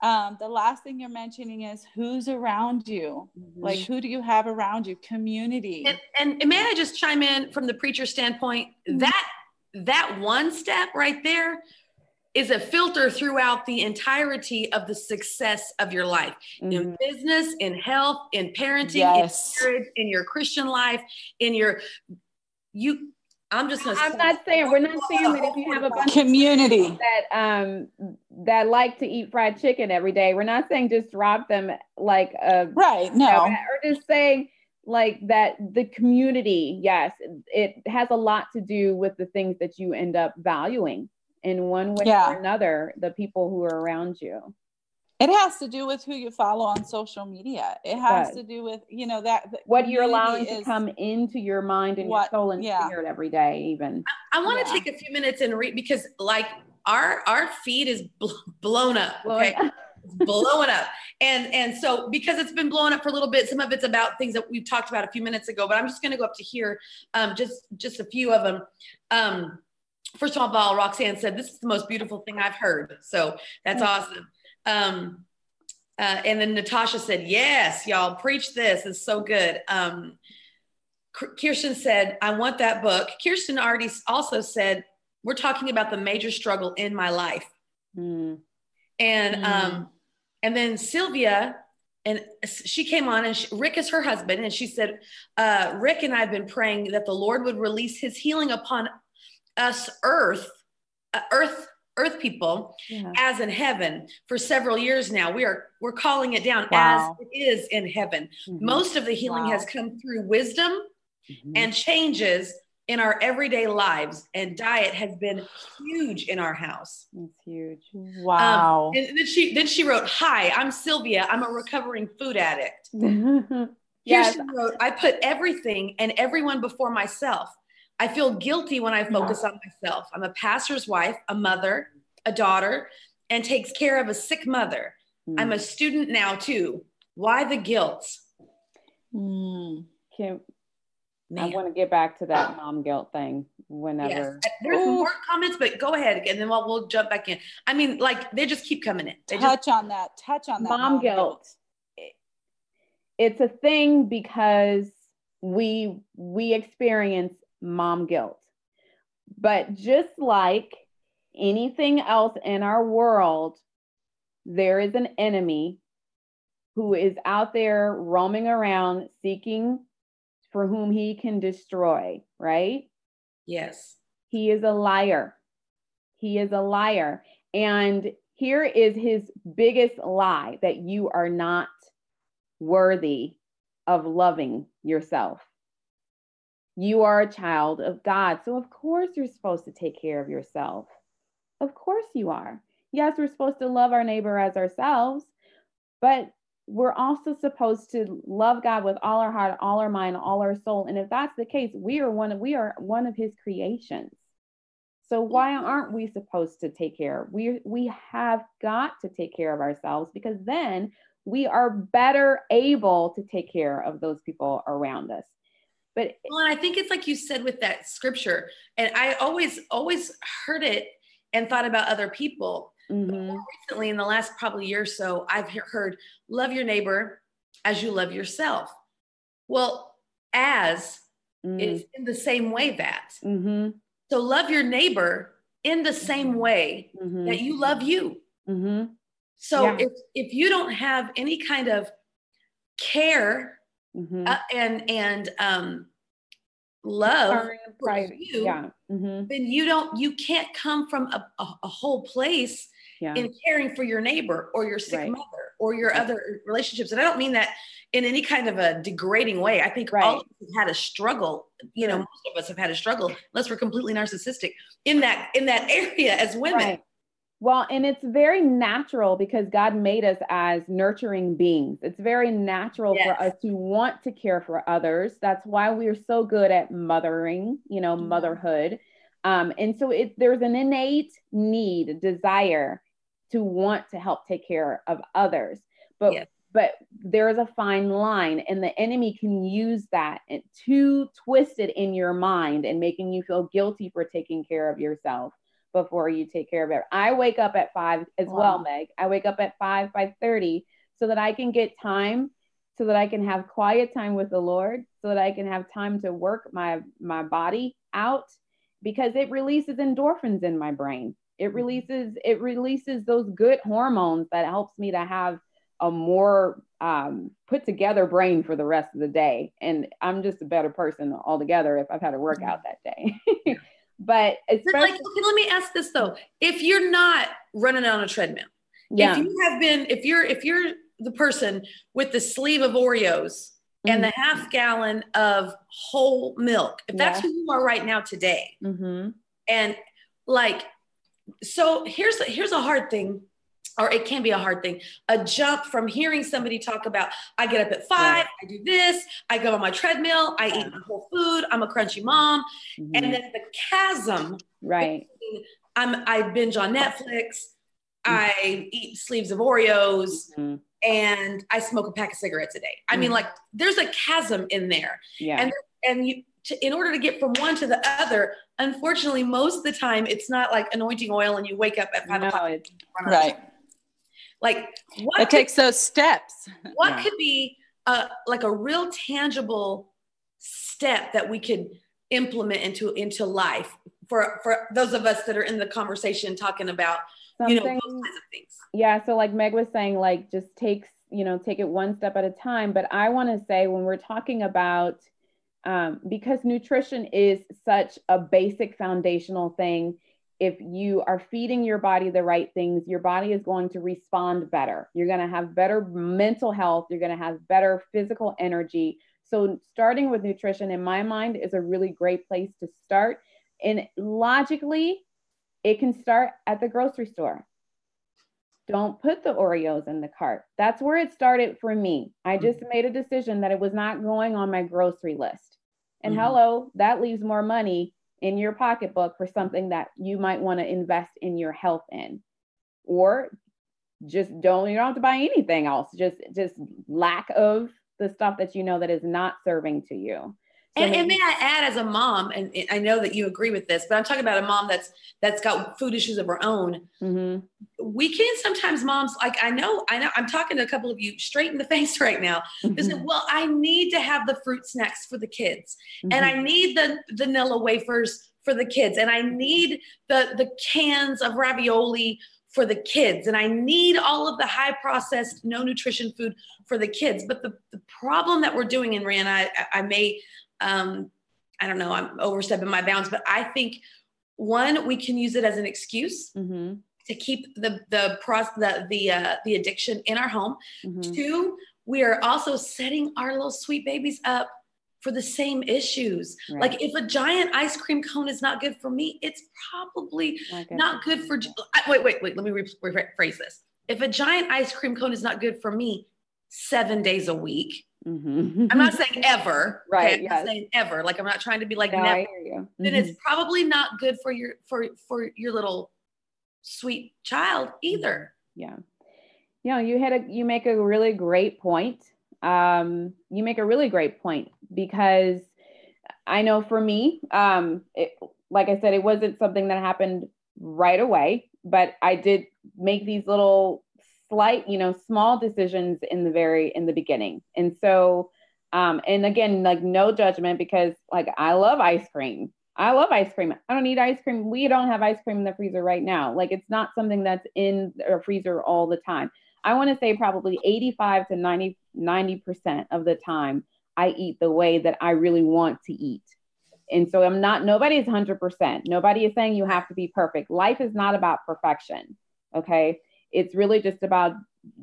Um, the last thing you're mentioning is who's around you. Mm-hmm. Like, who do you have around you? Community. And, and, and may I just chime in from the preacher standpoint? Mm-hmm. That that one step right there is a filter throughout the entirety of the success of your life, mm-hmm. in business, in health, in parenting, yes. in marriage, in your Christian life, in your you. I'm just. Gonna I'm not saying we're not saying that if you have a bunch community of that um that like to eat fried chicken every day, we're not saying just drop them like a right. No, you know, or just saying like that the community. Yes, it has a lot to do with the things that you end up valuing in one way yeah. or another. The people who are around you. It has to do with who you follow on social media. It has to do with, you know, that what you're allowing to come into your mind and what, your soul and yeah. spirit every day. Even I, I want to yeah. take a few minutes and read, because like our our feed is bl- blown up. Okay, blowing up. It's blowing up, and and so because it's been blowing up for a little bit, some of it's about things that we've talked about a few minutes ago. But I'm just going to go up to here, um, just just a few of them. Um, first of all, Roxanne said, "This is the most beautiful thing I've heard." So that's mm-hmm. awesome. Um, uh, and then Natasha said, yes, y'all preach this. It's so good. Um, Kirsten said, I want that book. Kirsten already also said, we're talking about the major struggle in my life. Mm. And, mm. um, and then Sylvia, and she came on, and she, Rick is her husband. And she said, uh, Rick and I have been praying that the Lord would release his healing upon us earth, uh, earth, earth people yeah. as in heaven for several years now. We are, we're calling it down wow. as it is in heaven. Mm-hmm. Most of the healing wow. has come through wisdom mm-hmm. and changes in our everyday lives, and diet has been huge in our house. It's huge. Wow. Um, and then she, then she wrote, hi, I'm Sylvia. I'm a recovering food addict. Yes. Here she wrote, I put everything and everyone before myself. I feel guilty when I focus on myself. I'm a pastor's wife, a mother, a daughter, and takes care of a sick mother. Mm. I'm a student now too. Why the guilt? Mm. Kim, I want to get back to that mom guilt thing whenever. Yes. There's Ooh. more comments, but go ahead and then we'll, we'll jump back in. I mean, like they just keep coming in. They touch just, on that. Touch on that. Mom, mom guilt. guilt. It's a thing because we we experience mom guilt. But just like anything else in our world, there is an enemy who is out there roaming around seeking for whom he can destroy, right? Yes. He is a liar. He is a liar. And here is his biggest lie, that you are not worthy of loving yourself. You are a child of God. So of course you're supposed to take care of yourself. Of course you are. Yes, we're supposed to love our neighbor as ourselves, but we're also supposed to love God with all our heart, all our mind, all our soul. And if that's the case, we are one of, we are one of his creations. So why aren't we supposed to take care? We, we have got to take care of ourselves, because then we are better able to take care of those people around us. But well, and I think it's like you said with that scripture, and I always, always heard it and thought about other people. Mm-hmm. But more recently, in the last probably year or so, I've heard, love your neighbor as you love yourself. Well, as mm-hmm. is in the same way that. Mm-hmm. So love your neighbor in the same way mm-hmm. that you love you. Mm-hmm. So yeah. if, if you don't have any kind of care Mm-hmm. Uh, and and um, love for you, yeah. mm-hmm. then you don't you can't come from a, a, a whole place yeah. in caring for your neighbor or your sick right. mother or your right. other relationships. And I don't mean that in any kind of a degrading way. I think right. all of us have had a struggle. You know, most of us have had a struggle, unless we're completely narcissistic in that in that area as women. Right. Well, and it's very natural because God made us as nurturing beings. It's very natural yes. for us to want to care for others. That's why we're so good at mothering, you know, yeah. motherhood. Um, and so it, there's an innate need, desire to want to help take care of others. But yes. but there is a fine line, and the enemy can use that to twist it in your mind and making you feel guilty for taking care of yourself. before you take care of it. I wake up at five as Wow. well, Meg. I wake up at five, five thirty so that I can get time, so that I can have quiet time with the Lord, so that I can have time to work my, my body out, because it releases endorphins in my brain. It releases, it releases those good hormones that helps me to have a more um, put together brain for the rest of the day. And I'm just a better person altogether if I've had a workout that day. But But especially, like, okay, let me ask this though. If you're not running on a treadmill, yeah. if you have been, if you're, if you're the person with the sleeve of Oreos and the half gallon of whole milk, if that's Yeah. who you are right now today, Mm-hmm. and like, so here's, here's a hard thing, or it can be a hard thing, a jump from hearing somebody talk about, I get up at five, I do this, I go on my treadmill, I eat my whole food, I'm a crunchy mom. Mhm. And then the chasm, Right. between I'm, I binge on Netflix, I eat sleeves of Oreos, Mhm. and I smoke a pack of cigarettes a day. I mean, Mhm. like, there's a chasm in there. Yeah. And, and you, to, in order to get from one to the other, unfortunately, most of the time, it's not like anointing oil and you wake up at five No, o'clock. it's Right. Like, what It could, takes those steps. what Yeah. could be a, like a real tangible step that we could implement into, into life for, for those of us that are in the conversation talking about, you know, something. those kinds of things. Yeah. So like Meg was saying, like, just takes, you know, take it one step at a time. But I want to say, when we're talking about, um, because nutrition is such a basic foundational thing, if you are feeding your body the right things, your body is going to respond better. You're going to have better mental health. You're going to have better physical energy. So starting with nutrition, in my mind, is a really great place to start. And logically, it can start at the grocery store. Don't put the Oreos in the cart. That's where it started for me. I just made a decision that it was not going on my grocery list. And Mhm. hello, that leaves more money in your pocketbook for something that you might want to invest in your health in. Or just don't, you don't have to buy anything else. Just, just lack of the stuff that you know that is not serving to you. So And, and maybe- may I add, as a mom, and I know that you agree with this, but I'm talking about a mom that's that's got food issues of her own. Mhm. We can sometimes, moms, like I know, I know, I'm talking to a couple of you straight in the face right now. They say, Mhm. well, I need to have the fruit snacks for the kids, and I need the vanilla wafers for the kids, and I need the the cans of ravioli for the kids, and I need all of the high processed, no nutrition food for the kids. But the, the problem that we're doing, and Rand, I, I may. Um, I don't know, I'm overstepping my bounds, but I think one, we can use it as an excuse Mhm. to keep the the pros- the the uh, the addiction in our home. Mhm. Two, we are also setting our little sweet babies up for the same issues. Right. Like, if a giant ice cream cone is not good for me, it's probably Not good not for good you. for. I- Wait, wait, wait. Let me re- rephrase this. If a giant ice cream cone is not good for me seven days a week. Mhm. I'm not saying ever, Right, Okay? I'm yes. not saying ever. Like, I'm not trying to be like No, never. I hear you. Then Mhm. it's probably not good for your for for your little sweet child either. Yeah. You know, you had a you make a really great point. Um, you make a really great point, because I know for me, um, it, like I said, it wasn't something that happened right away, but I did make these little slight, you know, small decisions in the very, in the beginning. And so, um, and again, like, no judgment, because like, I love ice cream. I love ice cream. I don't need ice cream. We don't have ice cream in the freezer right now. Like, it's not something that's in our freezer all the time. I want to say probably eighty-five to ninety, ninety percent of the time I eat the way that I really want to eat. And so I'm not, nobody's one hundred percent. Nobody is saying you have to be perfect. Life is not about perfection. Okay. It's really just about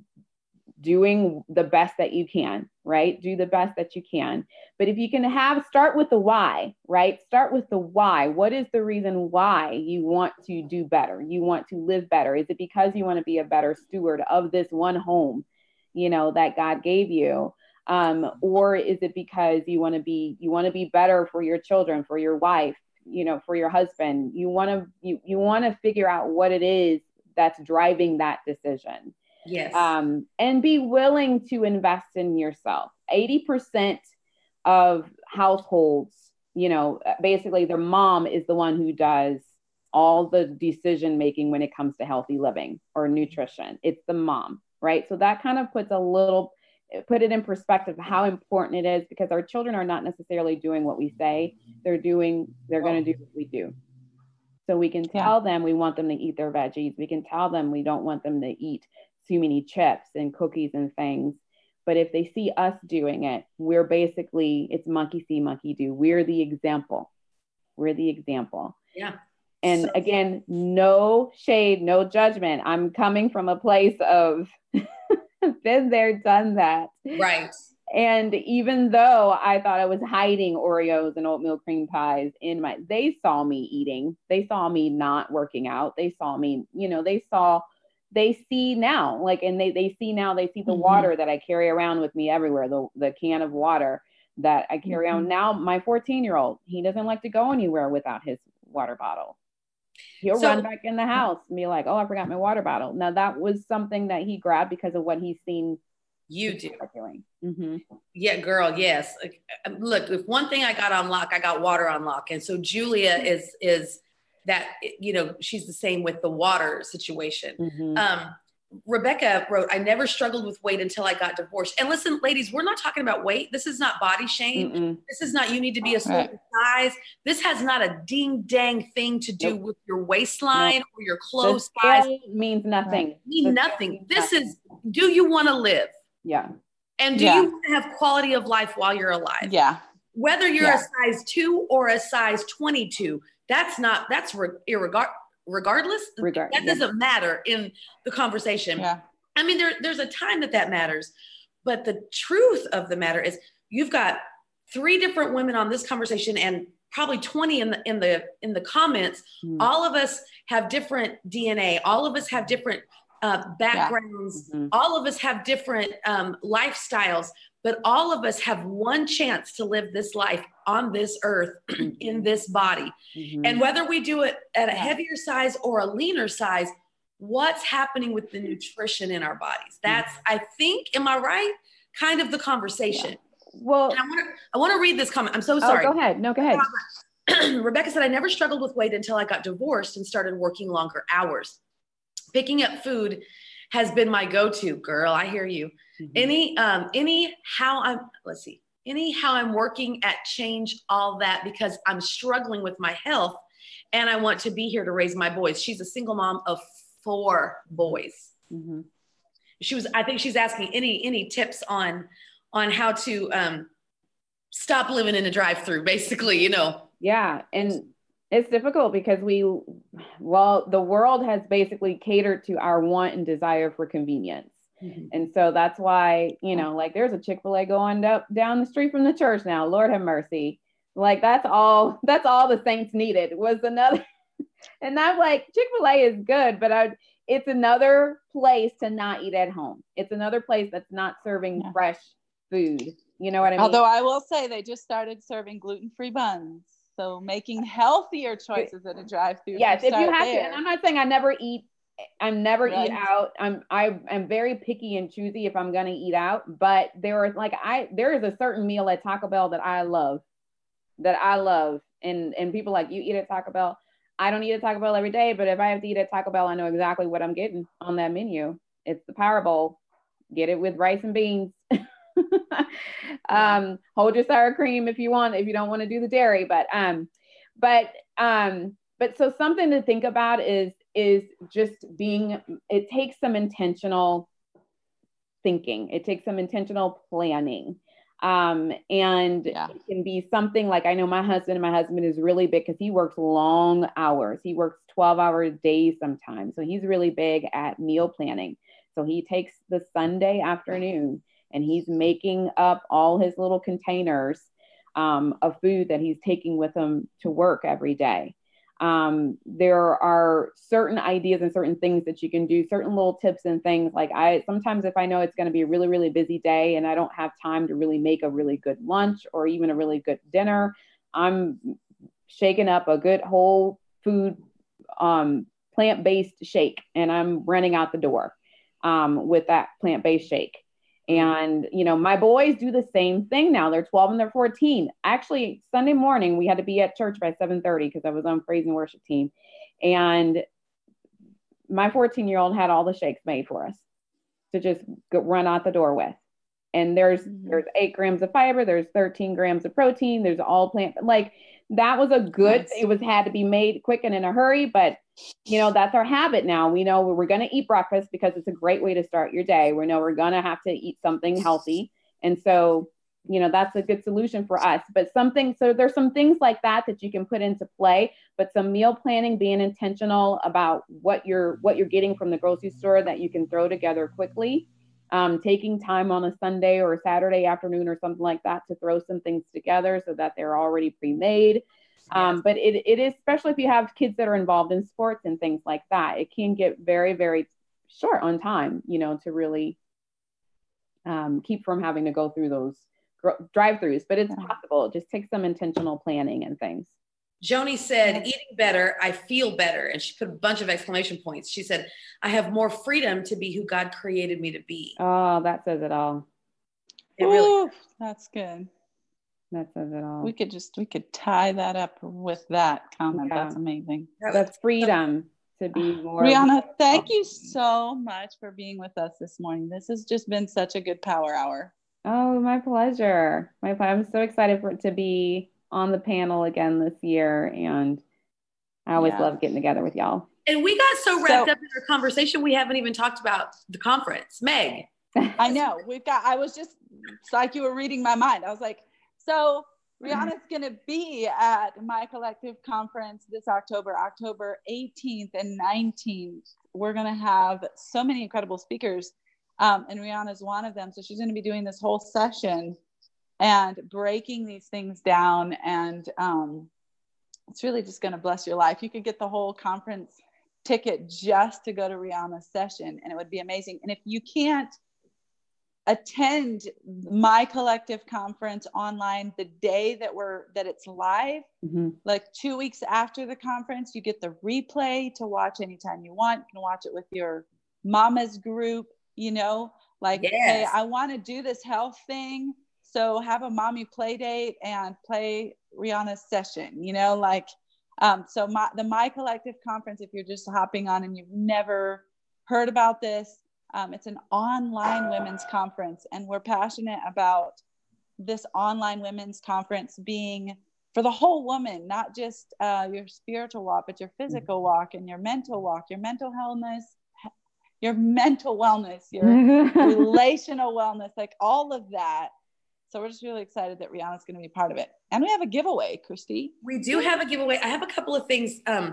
doing the best that you can, right? Do the best that you can. But if you can have, start with the why, right? Start with the why. What is the reason why you want to do better? You want to live better? Is it because you want to be a better steward of this one home, you know, that God gave you? Um, or is it because you want to be, you want to be better for your children, for your wife, you know, for your husband? You want to, you, you want to figure out what it is that's driving that decision. Yes. Um, and be willing to invest in yourself. eighty percent of households, you know, basically their mom is the one who does all the decision making when it comes to healthy living or nutrition. It's the mom, right? So that kind of puts a little, put it in perspective of how important it is, because our children are not necessarily doing what we say. They're doing, they're going to do what we do. So we can tell yeah. them we want them to eat their veggies. We can tell them we don't want them to eat too many chips and cookies and things. But if they see us doing it, we're basically, it's monkey see, monkey do. We're the example. We're the example. Yeah. And so- again, no shade, no judgment. I'm coming from a place of been there, done that. Right. And even though I thought I was hiding Oreos and oatmeal cream pies in my, they saw me eating. They saw me not working out. They saw me, you know, they saw, they see now, like, and they, they see now, they see the mm-hmm. water that I carry around with me everywhere, the, the can of water that I carry mm-hmm. around. Now, my fourteen year old, he doesn't like to go anywhere without his water bottle. He'll so, run back in the house and be like, oh, I forgot my water bottle. Now that was something that he grabbed because of what he's seen you do. Mm-hmm. Yeah, girl. Yes. Look, if one thing I got on lock, I got water on lock. And so Julia is, is that, you know, she's the same with the water situation. Mm-hmm. Um, Rebecca wrote, I never struggled with weight until I got divorced. And listen, ladies, we're not talking about weight. This is not body shame. Mm-mm. This is not, you need to be a certain right. size. This has not a ding dang thing to do nope. with your waistline nope. or your clothes size. Means nothing. Right. Mean the nothing. This nothing. is, do you want to live? Yeah. And do yeah. you want to have quality of life while you're alive? Yeah. Whether you're yeah. a size two or a size twenty-two, that's not, that's re- irregard, regardless. Regard- that doesn't yeah. matter in the conversation. Yeah. I mean, there, there's a time that that matters, but the truth of the matter is you've got three different women on this conversation and probably twenty in the, in the, in the comments. Mm. All of us have different D N A. All of us have different uh, backgrounds. Yeah. Mm-hmm. All of us have different um, lifestyles, but all of us have one chance to live this life on this earth in this body. Mm-hmm. And whether we do it at a heavier size or a leaner size, what's happening with the nutrition in our bodies? That's, I think, am I right? Kind of the conversation. Yeah. Well, and I want to, I want to read this comment. I'm so sorry. Oh, go ahead. No, go ahead. Rebecca said, I never struggled with weight until I got divorced and started working longer hours. Picking up food has been my go-to. Girl, I hear you. Mm-hmm. Any, um, any how I'm, let's see, any how I'm working at change all that because I'm struggling with my health and I want to be here to raise my boys. She's a single mom of four boys. Mm-hmm. She was, I think she's asking any, any tips on, on how to um, stop living in a drive-through, basically, you know? Yeah. And it's difficult because we, well, the world has basically catered to our want and desire for convenience. Mm-hmm. And so that's why, you know, like there's a Chick-fil-A going up down the street from the church now, Lord have mercy. Like that's all, that's all the saints needed was another. And I'm like, Chick-fil-A is good, but I, it's another place to not eat at home. It's another place that's not serving yeah. fresh food. You know what I mean? Although I will say they just started serving gluten-free buns. So making healthier choices at a drive-through. Yes, if you have there. to. And I'm not saying I never eat. I'm never right. eat out. I'm I am very picky and choosy if I'm gonna eat out. But there are like I there is a certain meal at Taco Bell that I love, that I love, and and people like you eat at Taco Bell. I don't eat at Taco Bell every day, but if I have to eat at Taco Bell, I know exactly what I'm getting on that menu. It's the Power Bowl. Get it with rice and beans. um, hold your sour cream if you want, if you don't want to do the dairy, but, um, but, um, but so something to think about is, is just being, it takes some intentional thinking. It takes some intentional planning. Um, and yeah. it can be something like, I know my husband and my husband is really big because he works long hours. He works twelve hour days sometimes. So he's really big at meal planning. So he takes the Sunday afternoon and he's making up all his little containers um, of food that he's taking with him to work every day. Um, there are certain ideas and certain things that you can do, certain little tips and things. Like I, sometimes if I know it's going to be a really, really busy day and I don't have time to really make a really good lunch or even a really good dinner, I'm shaking up a good whole food, um, plant-based shake and I'm running out the door um, with that plant-based shake. And, you know, my boys do the same thing now. They're twelve and they're fourteen. Actually, Sunday morning, we had to be at church by seven thirty because I was on praise and worship team. And my fourteen year old had all the shakes made for us to just go, run out the door with. And there's, mm-hmm. there's eight grams of fiber. There's thirteen grams of protein. There's all plant, like that was a good, nice. It was had to be made quick and in a hurry, but you know, that's our habit now. We know we're going to eat breakfast because it's a great way to start your day. We know we're going to have to eat something healthy. And so, you know, that's a good solution for us, but something, so there's some things like that that you can put into play, but some meal planning, being intentional about what you're, what you're getting from the grocery store that you can throw together quickly. Um, taking time on a Sunday or a Saturday afternoon or something like that to throw some things together so that they're already pre-made. Um, yes. But it, it is, especially if you have kids that are involved in sports and things like that, it can get very, very short on time, you know, to really um, keep from having to go through those gr- drive-throughs, but it's possible. It just takes some intentional planning and things. Joni said, eating better, I feel better. And she put a bunch of exclamation points. She said, I have more freedom to be who God created me to be. Oh, that says it all. It really Ooh, that's good. That says it all. We could just, we could tie that up with that comment. Yeah. That's amazing. That's freedom to be more. Rihanna, thank you so much for being with us this morning. This has just been such a good power hour. Oh, my pleasure. My pleasure. I'm so excited for it to be on the panel again this year. And I always yeah. love getting together with y'all. And we got so wrapped so, up in our conversation, we haven't even talked about the conference. Meg. I know. We've got, I was just, it's like you were reading my mind. I was like, so Rihanna's going to be at My Collective Conference this October, October eighteenth and nineteenth. We're going to have so many incredible speakers. Um, and Rihanna's one of them. So she's going to be doing this whole session and breaking these things down. And um, it's really just going to bless your life. You could get the whole conference ticket just to go to Rihanna's session, and it would be amazing. And if you can't attend My Collective Conference online the day that we're, that it's live, mm-hmm. like two weeks after the conference, you get the replay to watch anytime you want. You can watch it with your mama's group, you know, like, yes. Hey, I want to do this health thing. So have a mommy play date and play Rihanna's session, you know, like, um, so my, the My Collective Conference, if you're just hopping on and you've never heard about this, um, it's an online women's conference, and we're passionate about this online women's conference being for the whole woman, not just uh, your spiritual walk, but your physical walk and your mental walk, your mental wellness, your mental wellness, your relational wellness, like all of that. So we're just really excited that Rihanna's going to be part of it. And we have a giveaway, Christy. We do have a giveaway. I have a couple of things. Um,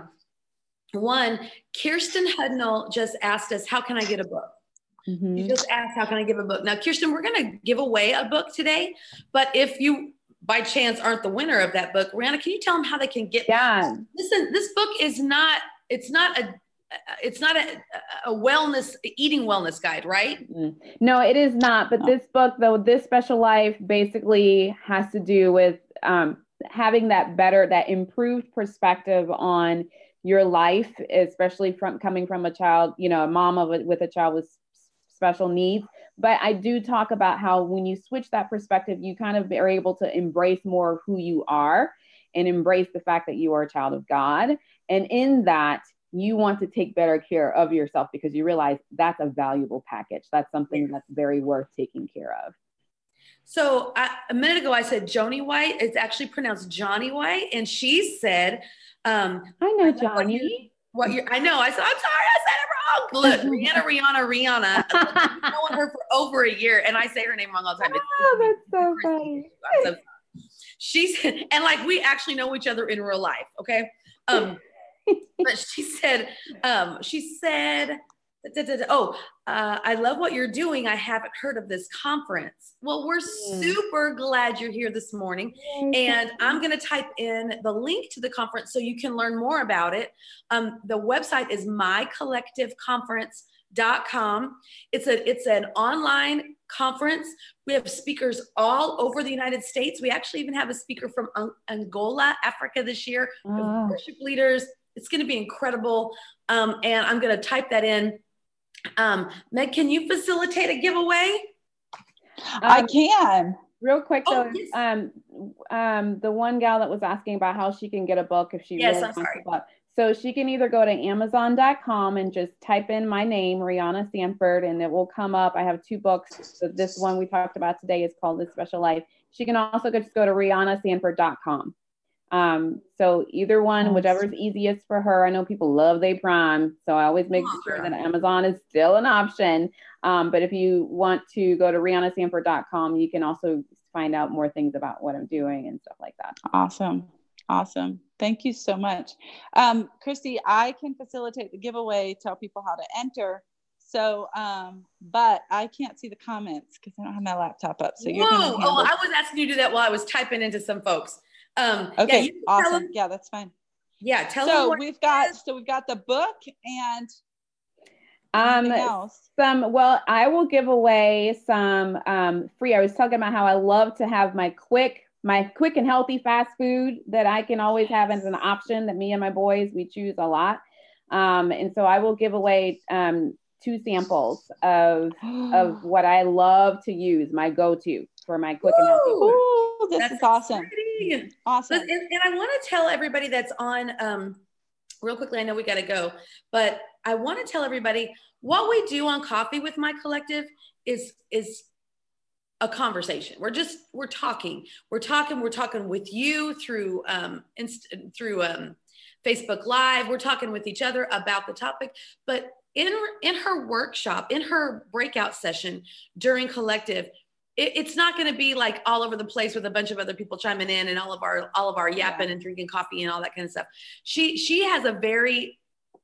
one, Kirsten Hudnall just asked us, how can I get a book? Mm-hmm. You just asked, how can I give a book? Now, Kirsten, we're going to give away a book today. But if you, by chance, aren't the winner of that book, Rihanna, can you tell them how they can get yeah. it? Listen, this book is not, it's not a, it's not a, a wellness, eating wellness guide, right? No, it is not. But this book, though, This Special Life basically has to do with um, having that better, that improved perspective on your life, especially from coming from a child, you know, a mom of a, with a child with special needs. But I do talk about how when you switch that perspective, you kind of are able to embrace more of who you are and embrace the fact that you are a child of God. And in that, you want to take better care of yourself because you realize that's a valuable package. That's something that's very worth taking care of. So I, a minute ago, I said Joni White. It's actually pronounced Johnny White. And she said, um, I know Johnny. What you're, I know. I said, I'm sorry, I said it wrong. Look, Rihanna, Rihanna, Rihanna. I've known her for over a year, and I say her name wrong all the time. It's, oh, that's so funny. I'm so sorry. She's, and like, we actually know each other in real life, okay? Um, but she said, um, she said, da, da, da, oh, uh, I love what you're doing. I haven't heard of this conference. Well, we're mm. super glad you're here this morning. And I'm going to type in the link to the conference so you can learn more about it. Um, the website is my collective conference dot com. It's a, it's an online conference. We have speakers all over the United States. We actually even have a speaker from Angola, Africa this year. Oh. Worship leaders. It's going to be incredible. Um, and I'm going to type that in. Um, Meg, can you facilitate a giveaway? Um, I can. Real quick, oh, though, yes. um, um, the one gal that was asking about how she can get a book if she yes, really I'm wants sorry. a book. So she can either go to amazon dot com and just type in my name, Rihanna Sanford, and it will come up. I have two books. So this one we talked about today is called This Special Life. She can also just go to rihanna sanford dot com. Um, so either one, nice. Whichever is easiest for her. I know people love their Prime, so I always make oh, sure girl. that Amazon is still an option. Um, but if you want to go to rihanna sanford dot com, you can also find out more things about what I'm doing and stuff like that. Awesome. Awesome. Thank you so much. Um, Christy, I can facilitate the giveaway, tell people how to enter. So, um, but I can't see the comments because I don't have my laptop up. So you're Whoa, gonna handle- oh, I was asking you to do that while I was typing into some folks. Um, okay, yeah, awesome. them, yeah, that's fine. Yeah, tell so them. So we've got, so we've got the book and um, else. some. Well, I will give away some um, free. I was talking about how I love to have my quick, my quick and healthy fast food that I can always have as an option that me and my boys we choose a lot. Um, and so I will give away um, two samples of of what I love to use, my go-to for my quick Ooh, and healthy food. Ooh, this that's is awesome. Exciting. Awesome. And, and I want to tell everybody that's on, um, real quickly, I know we got to go, but I want to tell everybody what we do on Coffee with My Collective is, is a conversation. We're just, we're talking, we're talking, we're talking with you through, um, inst- through, um, Facebook Live. We're talking with each other about the topic, but in, in her workshop, in her breakout session during Collective, it, it's not going to be like all over the place with a bunch of other people chiming in and all of our, all of our yapping yeah. and drinking coffee and all that kind of stuff. She, she has a very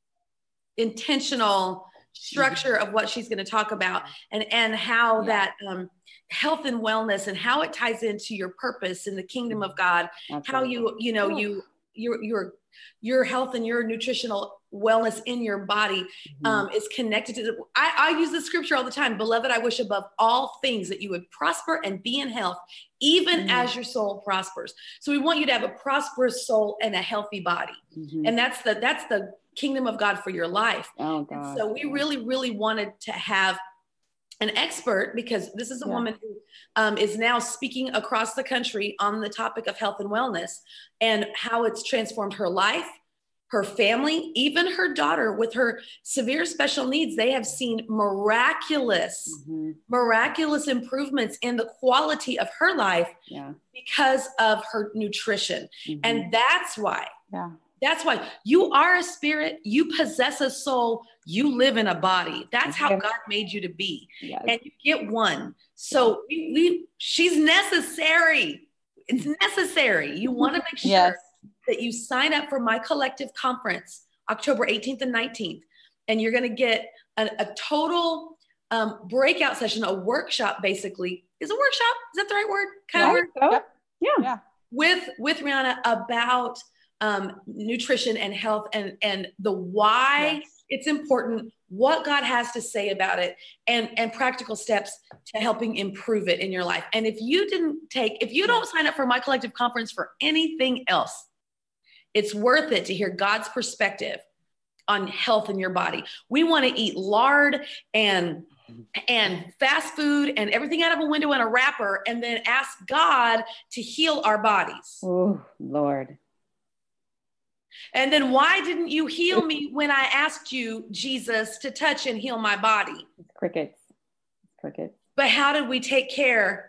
intentional structure of what she's going to talk about and, and how yeah. that, um, health and wellness and how it ties into your purpose in the kingdom of God, That's how right. you, you know, you, your, your, your health and your nutritional wellness in your body mm-hmm. um, is connected to the, I, I use the scripture all the time. Beloved, I wish above all things that you would prosper and be in health, even mm-hmm. as your soul prospers. So we want you to have a prosperous soul and a healthy body. Mm-hmm. And that's the, that's the kingdom of God for your life. Oh, God. And so we really, really wanted to have an expert, because this is a yeah. woman who um, is now speaking across the country on the topic of health and wellness and how it's transformed her life, her family, even her daughter with her severe special needs. They have seen miraculous, mm-hmm. miraculous improvements in the quality of her life yeah. because of her nutrition. Mm-hmm. And that's why, yeah. that's why you are a spirit, you possess a soul, you live in a body. That's how God made you to be. Yes. And you get one. So we, we, she's necessary. It's necessary. You want to make sure yes. that you sign up for my collective conference, October eighteenth and nineteenth. And you're going to get a, a total um, breakout session, a workshop, basically. Is a workshop? Is that the right word? Kind yeah, of word? So. Yeah. yeah. With, with Rihanna about um, nutrition and health and, and the why yes. it's important, what God has to say about it, and, and practical steps to helping improve it in your life. And if you didn't take, if you don't sign up for my collective conference for anything else, it's worth it to hear God's perspective on health in your body. We want to eat lard and, and fast food and everything out of a window and a wrapper, and then ask God to heal our bodies. Oh, Lord. And then why didn't you heal me when I asked you, Jesus, to touch and heal my body? It's crickets. It's crickets. But how did we take care?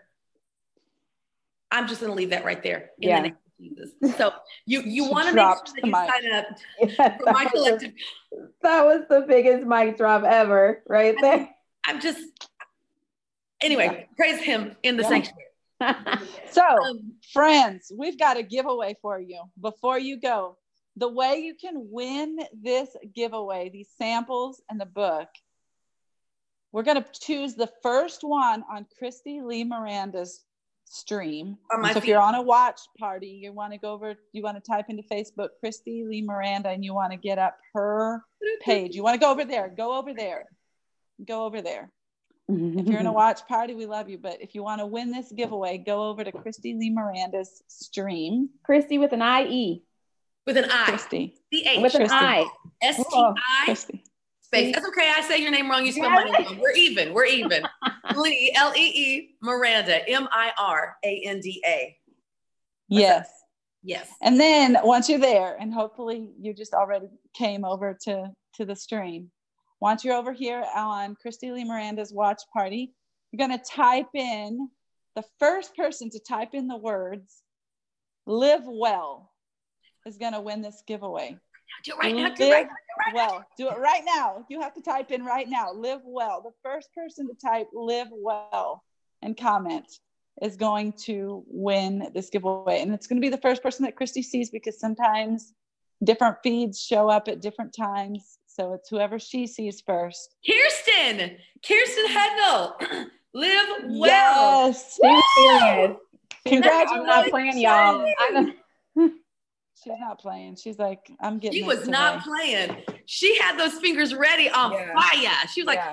I'm just going to leave that right there. In yeah. the name of Jesus. So you, you want to make sure that you mic. sign up yes, for my collective. The, that was the biggest mic drop ever right there. I'm, I'm just, anyway, yeah. praise him in the yeah. sanctuary. So um, friends, we've got a giveaway for you before you go. The way you can win this giveaway, these samples and the book, we're going to choose the first one on Christy Lee Miranda's stream. So feed. If you're on a watch party, you want to go over, you want to type into Facebook, Christy Lee Miranda, and you want to get up her page. You want to go over there, go over there, go over there. If you're in a watch party, we love you. But if you want to win this giveaway, go over to Christy Lee Miranda's stream. Christy with an I E. With an I. Christy. C H. With an Christy. I. S T I. Christy. Space. That's okay. I say your name wrong. You spell my name wrong. We're even. We're even. Lee, L E E, Miranda, M I R A N D A. Yes. Yes. And then once you're there, and hopefully you just already came over to, to the stream. Once you're over here on Christy Lee Miranda's watch party, you're going to type in, the first person to type in the words, live well, is going to win this giveaway. Do it right now. Live do it right now. Right well. Do it right now. You have to type in right now, live well. The first person to type live well and comment is going to win this giveaway. And it's going to be the first person that Christy sees, because sometimes different feeds show up at different times. So it's whoever she sees first. Kirsten, Kirsten Hednell, live well. Yes. She's serious. Congratulations. I'm not playing, y'all. I'm She's not playing. She's like, I'm getting She it was today. not playing. She had those fingers ready on Yeah. fire. She was like,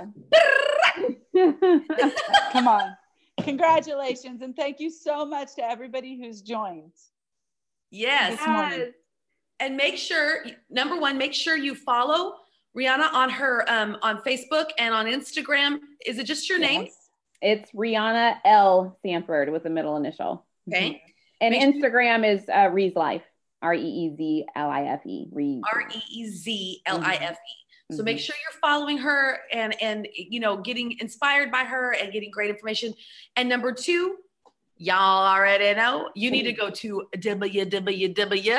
Yeah. Come on. Congratulations. And thank you so much to everybody who's joined. yes. This morning. And make sure, number one, make sure you follow Rihanna on her, um, on Facebook and on Instagram. Is it just your name? Yes. It's Rihanna L. Sanford with a middle initial. Okay. And Make sure- Instagram is uh, Ree's Life. R E E Z L I F E. Ree's. R E E Z L I F E. So Mhm. make sure you're following her and, and, you know, getting inspired by her and getting great information. And number two, y'all already know, you need to go to w w w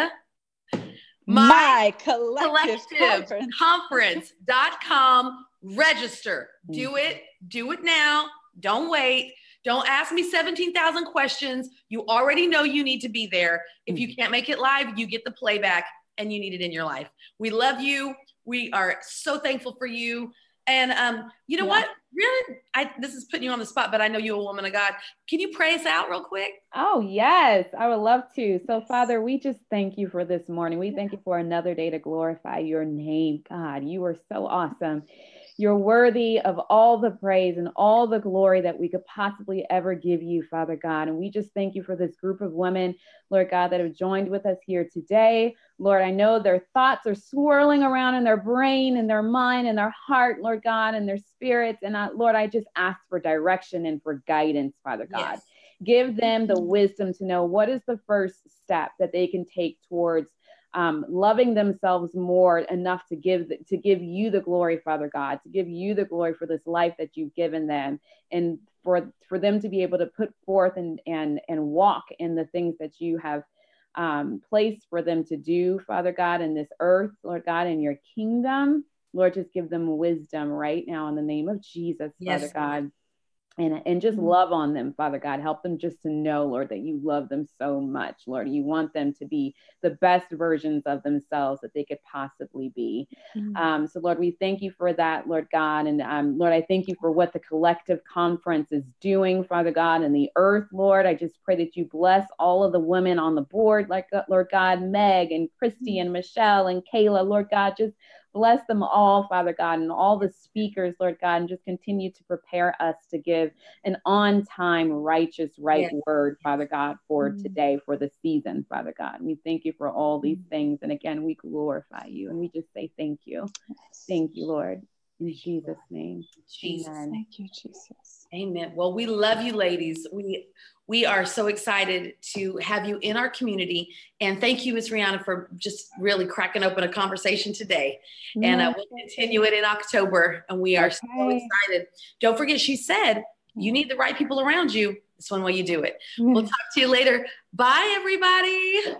My collective, collective conference. conference dot com. Register. Do it. Do it now. Don't wait. Don't ask me seventeen thousand questions. You already know you need to be there. If you can't make it live, you get the playback and you need it in your life. We love you. We are so thankful for you. And um, you know Yeah. what? Really, I, this is putting you on the spot, but I know you're a woman of God. Can you pray us out real quick? Oh, yes, I would love to. So, Father, we just thank you for this morning. We thank you for another day to glorify your name. God, you are so awesome. You're worthy of all the praise and all the glory that we could possibly ever give you, Father God. And we just thank you for this group of women, Lord God, that have joined with us here today. Lord, I know their thoughts are swirling around in their brain and their mind and their heart, Lord God, and their spirits. And I, Lord, I just ask for direction and for guidance, Father God. Yes. Give them the wisdom to know what is the first step that they can take towards Um, loving themselves more enough to give to give you the glory, Father God, to give you the glory for this life that you've given them, and for for them to be able to put forth and and and walk in the things that you have um, placed for them to do, Father God, in this earth, Lord God, in your kingdom. Lord, just give them wisdom right now in the name of Jesus, Yes, Father God. And, and just love on them, Father God. Help them just to know, Lord, that you love them so much, Lord. You want them to be the best versions of themselves that they could possibly be. Mm-hmm. Um, so, Lord, we thank you for that, Lord God. And um, Lord, I thank you for what the collective conference is doing, Father God, in the earth, Lord. I just pray that you bless all of the women on the board, like uh, Lord God, Meg and Christy and Michelle and Kayla, Lord God, just bless them all, Father God, and all the speakers, Lord God, and just continue to prepare us to give an on-time, righteous, right Yes. word, Father God, for Mm. today, for the season, Father God. We thank you for all these things. And again, we glorify you and we just say thank you. Thank you, Lord. In Jesus' name. Jesus. Amen. Thank you, Jesus. Amen. Well, we love you, ladies. We we are so excited to have you in our community. And thank you, Miz Rihanna, for just really cracking open a conversation today. And uh, we'll continue it in October. And we are so Okay. excited. Don't forget, she said, you need the right people around you. It's one way you do it. We'll talk to you later. Bye, everybody.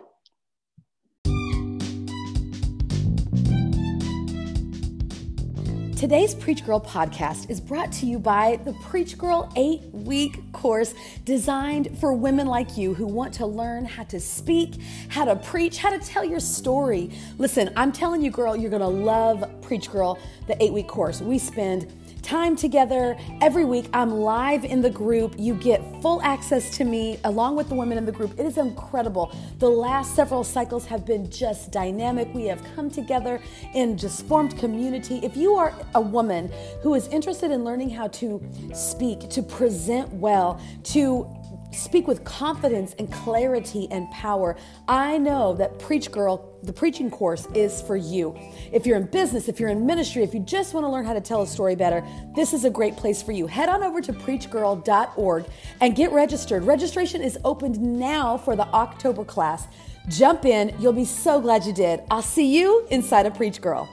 Today's Preach Girl podcast is brought to you by the Preach Girl eight-week course designed for women like you who want to learn how to speak, how to preach, how to tell your story. Listen, I'm telling you, girl, you're going to love Preach Girl, the eight-week course. We spend time together every week. I'm live in the group. You get full access to me along with the women in the group. It is incredible. The last several cycles have been just dynamic. We have come together in just formed community. If you are a woman who is interested in learning how to speak, to present well, to speak with confidence and clarity and power. I know that Preach Girl, the preaching course, is for you. If you're in business, if you're in ministry, if you just want to learn how to tell a story better, this is a great place for you. Head on over to preach girl dot org and get registered. Registration is opened now for the October class. Jump in. You'll be so glad you did. I'll see you inside of Preach Girl.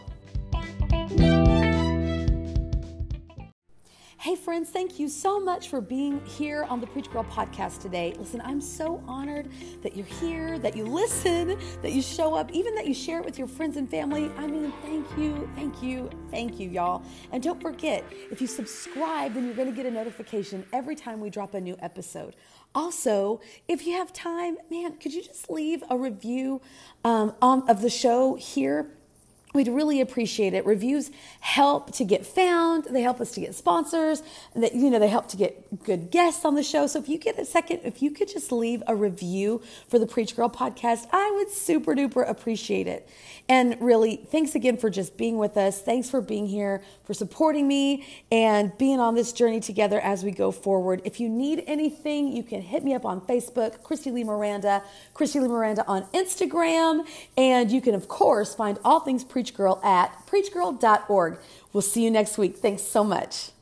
Hey friends, thank you so much for being here on the Preach Girl podcast today. Listen, I'm so honored that you're here, that you listen, that you show up, even that you share it with your friends and family. I mean, thank you, thank you, thank you, y'all. And don't forget, if you subscribe, then you're going to get a notification every time we drop a new episode. Also, if you have time, man, could you just leave a review um, on, of the show here? We'd really appreciate it. Reviews help to get found. They help us to get sponsors. That, you know, they help to get good guests on the show. So if you get a second, if you could just leave a review for the Preach Girl podcast, I would super duper appreciate it. And really, thanks again for just being with us. Thanks for being here, for supporting me, and being on this journey together as we go forward. If you need anything, you can hit me up on Facebook, Christy Lee Miranda, Christy Lee Miranda on Instagram. And you can, of course, find all things Preach Girl at preach girl dot org. We'll see you next week. Thanks so much.